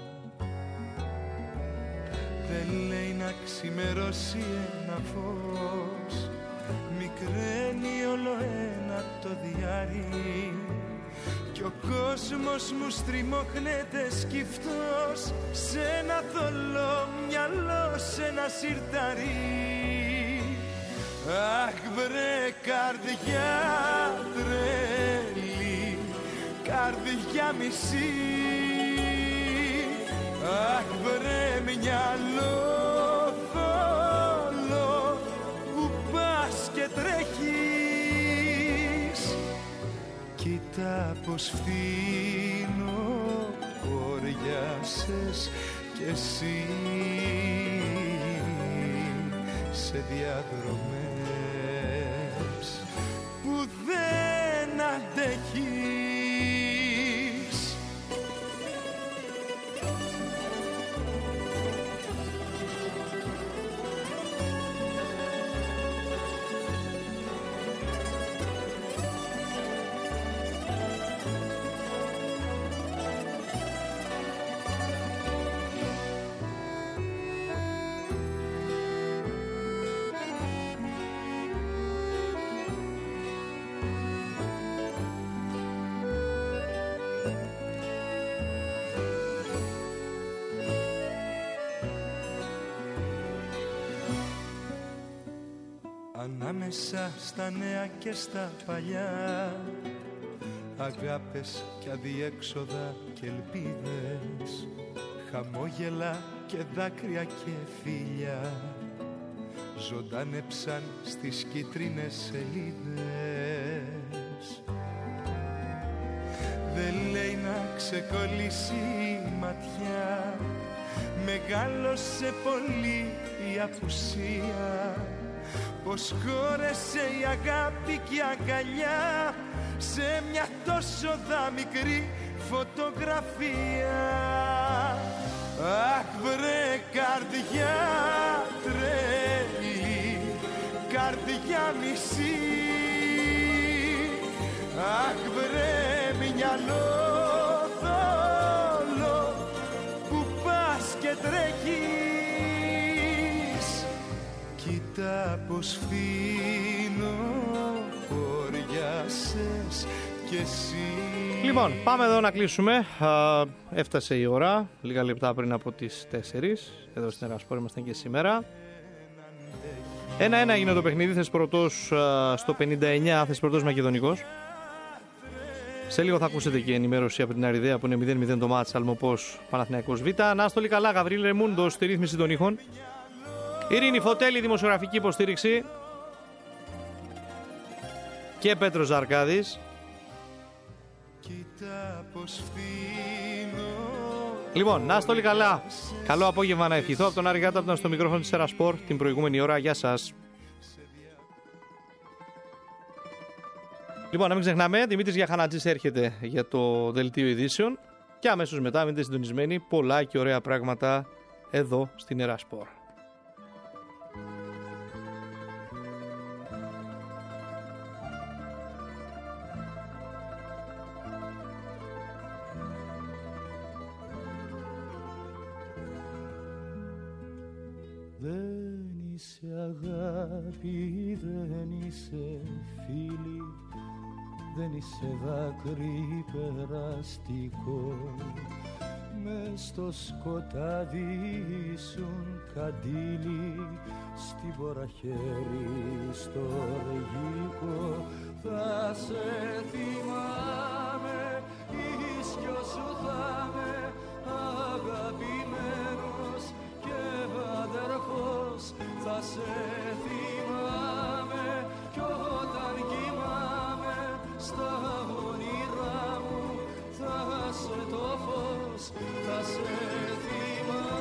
Δεν λέει να ξημερώσει ένα φως, μικραίνει όλο ένα το διάρρη, κι ο κόσμος μου στριμώχνεται σκυφτός σε ένα θολό μυαλό, σε ένα σιρτάρι. Αχ βρε καρδιά τρελή, καρδιά μισή, αχ βρε μυαλό θολό που πας και τρέχεις. Κοίτα πως φθινοπόριασες κι εσύ σε διαδρομές που δεν αντέχεις. ανάμεσα στα νέα και στα παλιά, αγάπες και αδιέξοδα και ελπίδες, χαμόγελα και δάκρυα και φίλια, ζωντάνεψαν στις κίτρινες σελίδες. Δεν λέει να ξεκολλήσει η ματιά, μεγάλωσε πολύ η απουσία, πως χώρεσε η αγάπη και η αγκαλιά σε μια τόσο μικρή φωτογραφία. Αχ βρε καρδιά τρέλη, καρδιά μισή, αχ βρε μυαλό θόλο που πας και τρέχεις, κοίτα πως φύνω χωριάσες κι εσύ. Λοιπόν, πάμε εδώ να κλείσουμε. Έφτασε η ώρα, λίγα λεπτά πριν από τις 4. Εδώ στην Ερασπόρ ήμασταν και σήμερα. 1-1 έγινε το παιχνίδι, Θεσπρωτός στο 59, Θεσπρωτός Μακεδονικός. Σε λίγο θα ακούσετε και ενημέρωση από την Αριδαία που είναι 0-0 το μάτς, Αλμοπός Παναθηναϊκός Β. Νάστολη καλά, Γαβρίλ Ρεμούντο στη ρύθμιση των ήχων. Ειρήνη Φωτέλη, δημοσιογραφική υποστήριξη. Και Πέτρος Ζαρκάδης. Λοιπόν, να είστε όλοι καλά. Καλό απόγευμα να ευχηθώ από τον Άρη Γάτα που ήταν στο μικρόφωνο της Ερασπόρ την προηγούμενη ώρα. Γεια σας. Λοιπόν, να μην ξεχνάμε, Δημήτρης Γιαχανατζής έρχεται για το δελτίο ειδήσεων και αμέσως μετά μείνετε συντονισμένοι, πολλά και ωραία πράγματα εδώ στην Ερασπόρ. Δεν είσαι αγάπη, δεν είσαι φίλη, δεν είσαι δάκρυ περαστικό. Μες στο σκοτάδι ήσουν καντήλι, στην ποραχέρι στο ρεγικό. Θα σε θυμάμαι, ίσιο σου θα με, αγαπημένος και αδερφός. Θα σε θυμάμαι κι όταν κοιμάμαι στα όνειρά μου, θα σε το φως, θα σε θυμάμαι.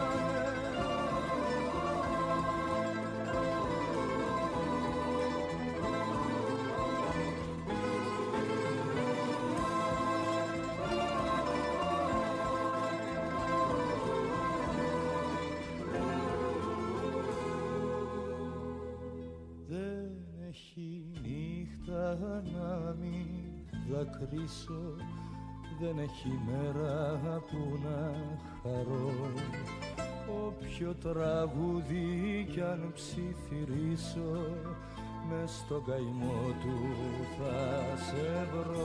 Δεν έχει νύχτα να μην δακρύσω, δεν έχει μέρα που να χαρώ. Όποιο τραγούδι κι αν ψιθυρίσω, μες στον καημό του θα σε βρω.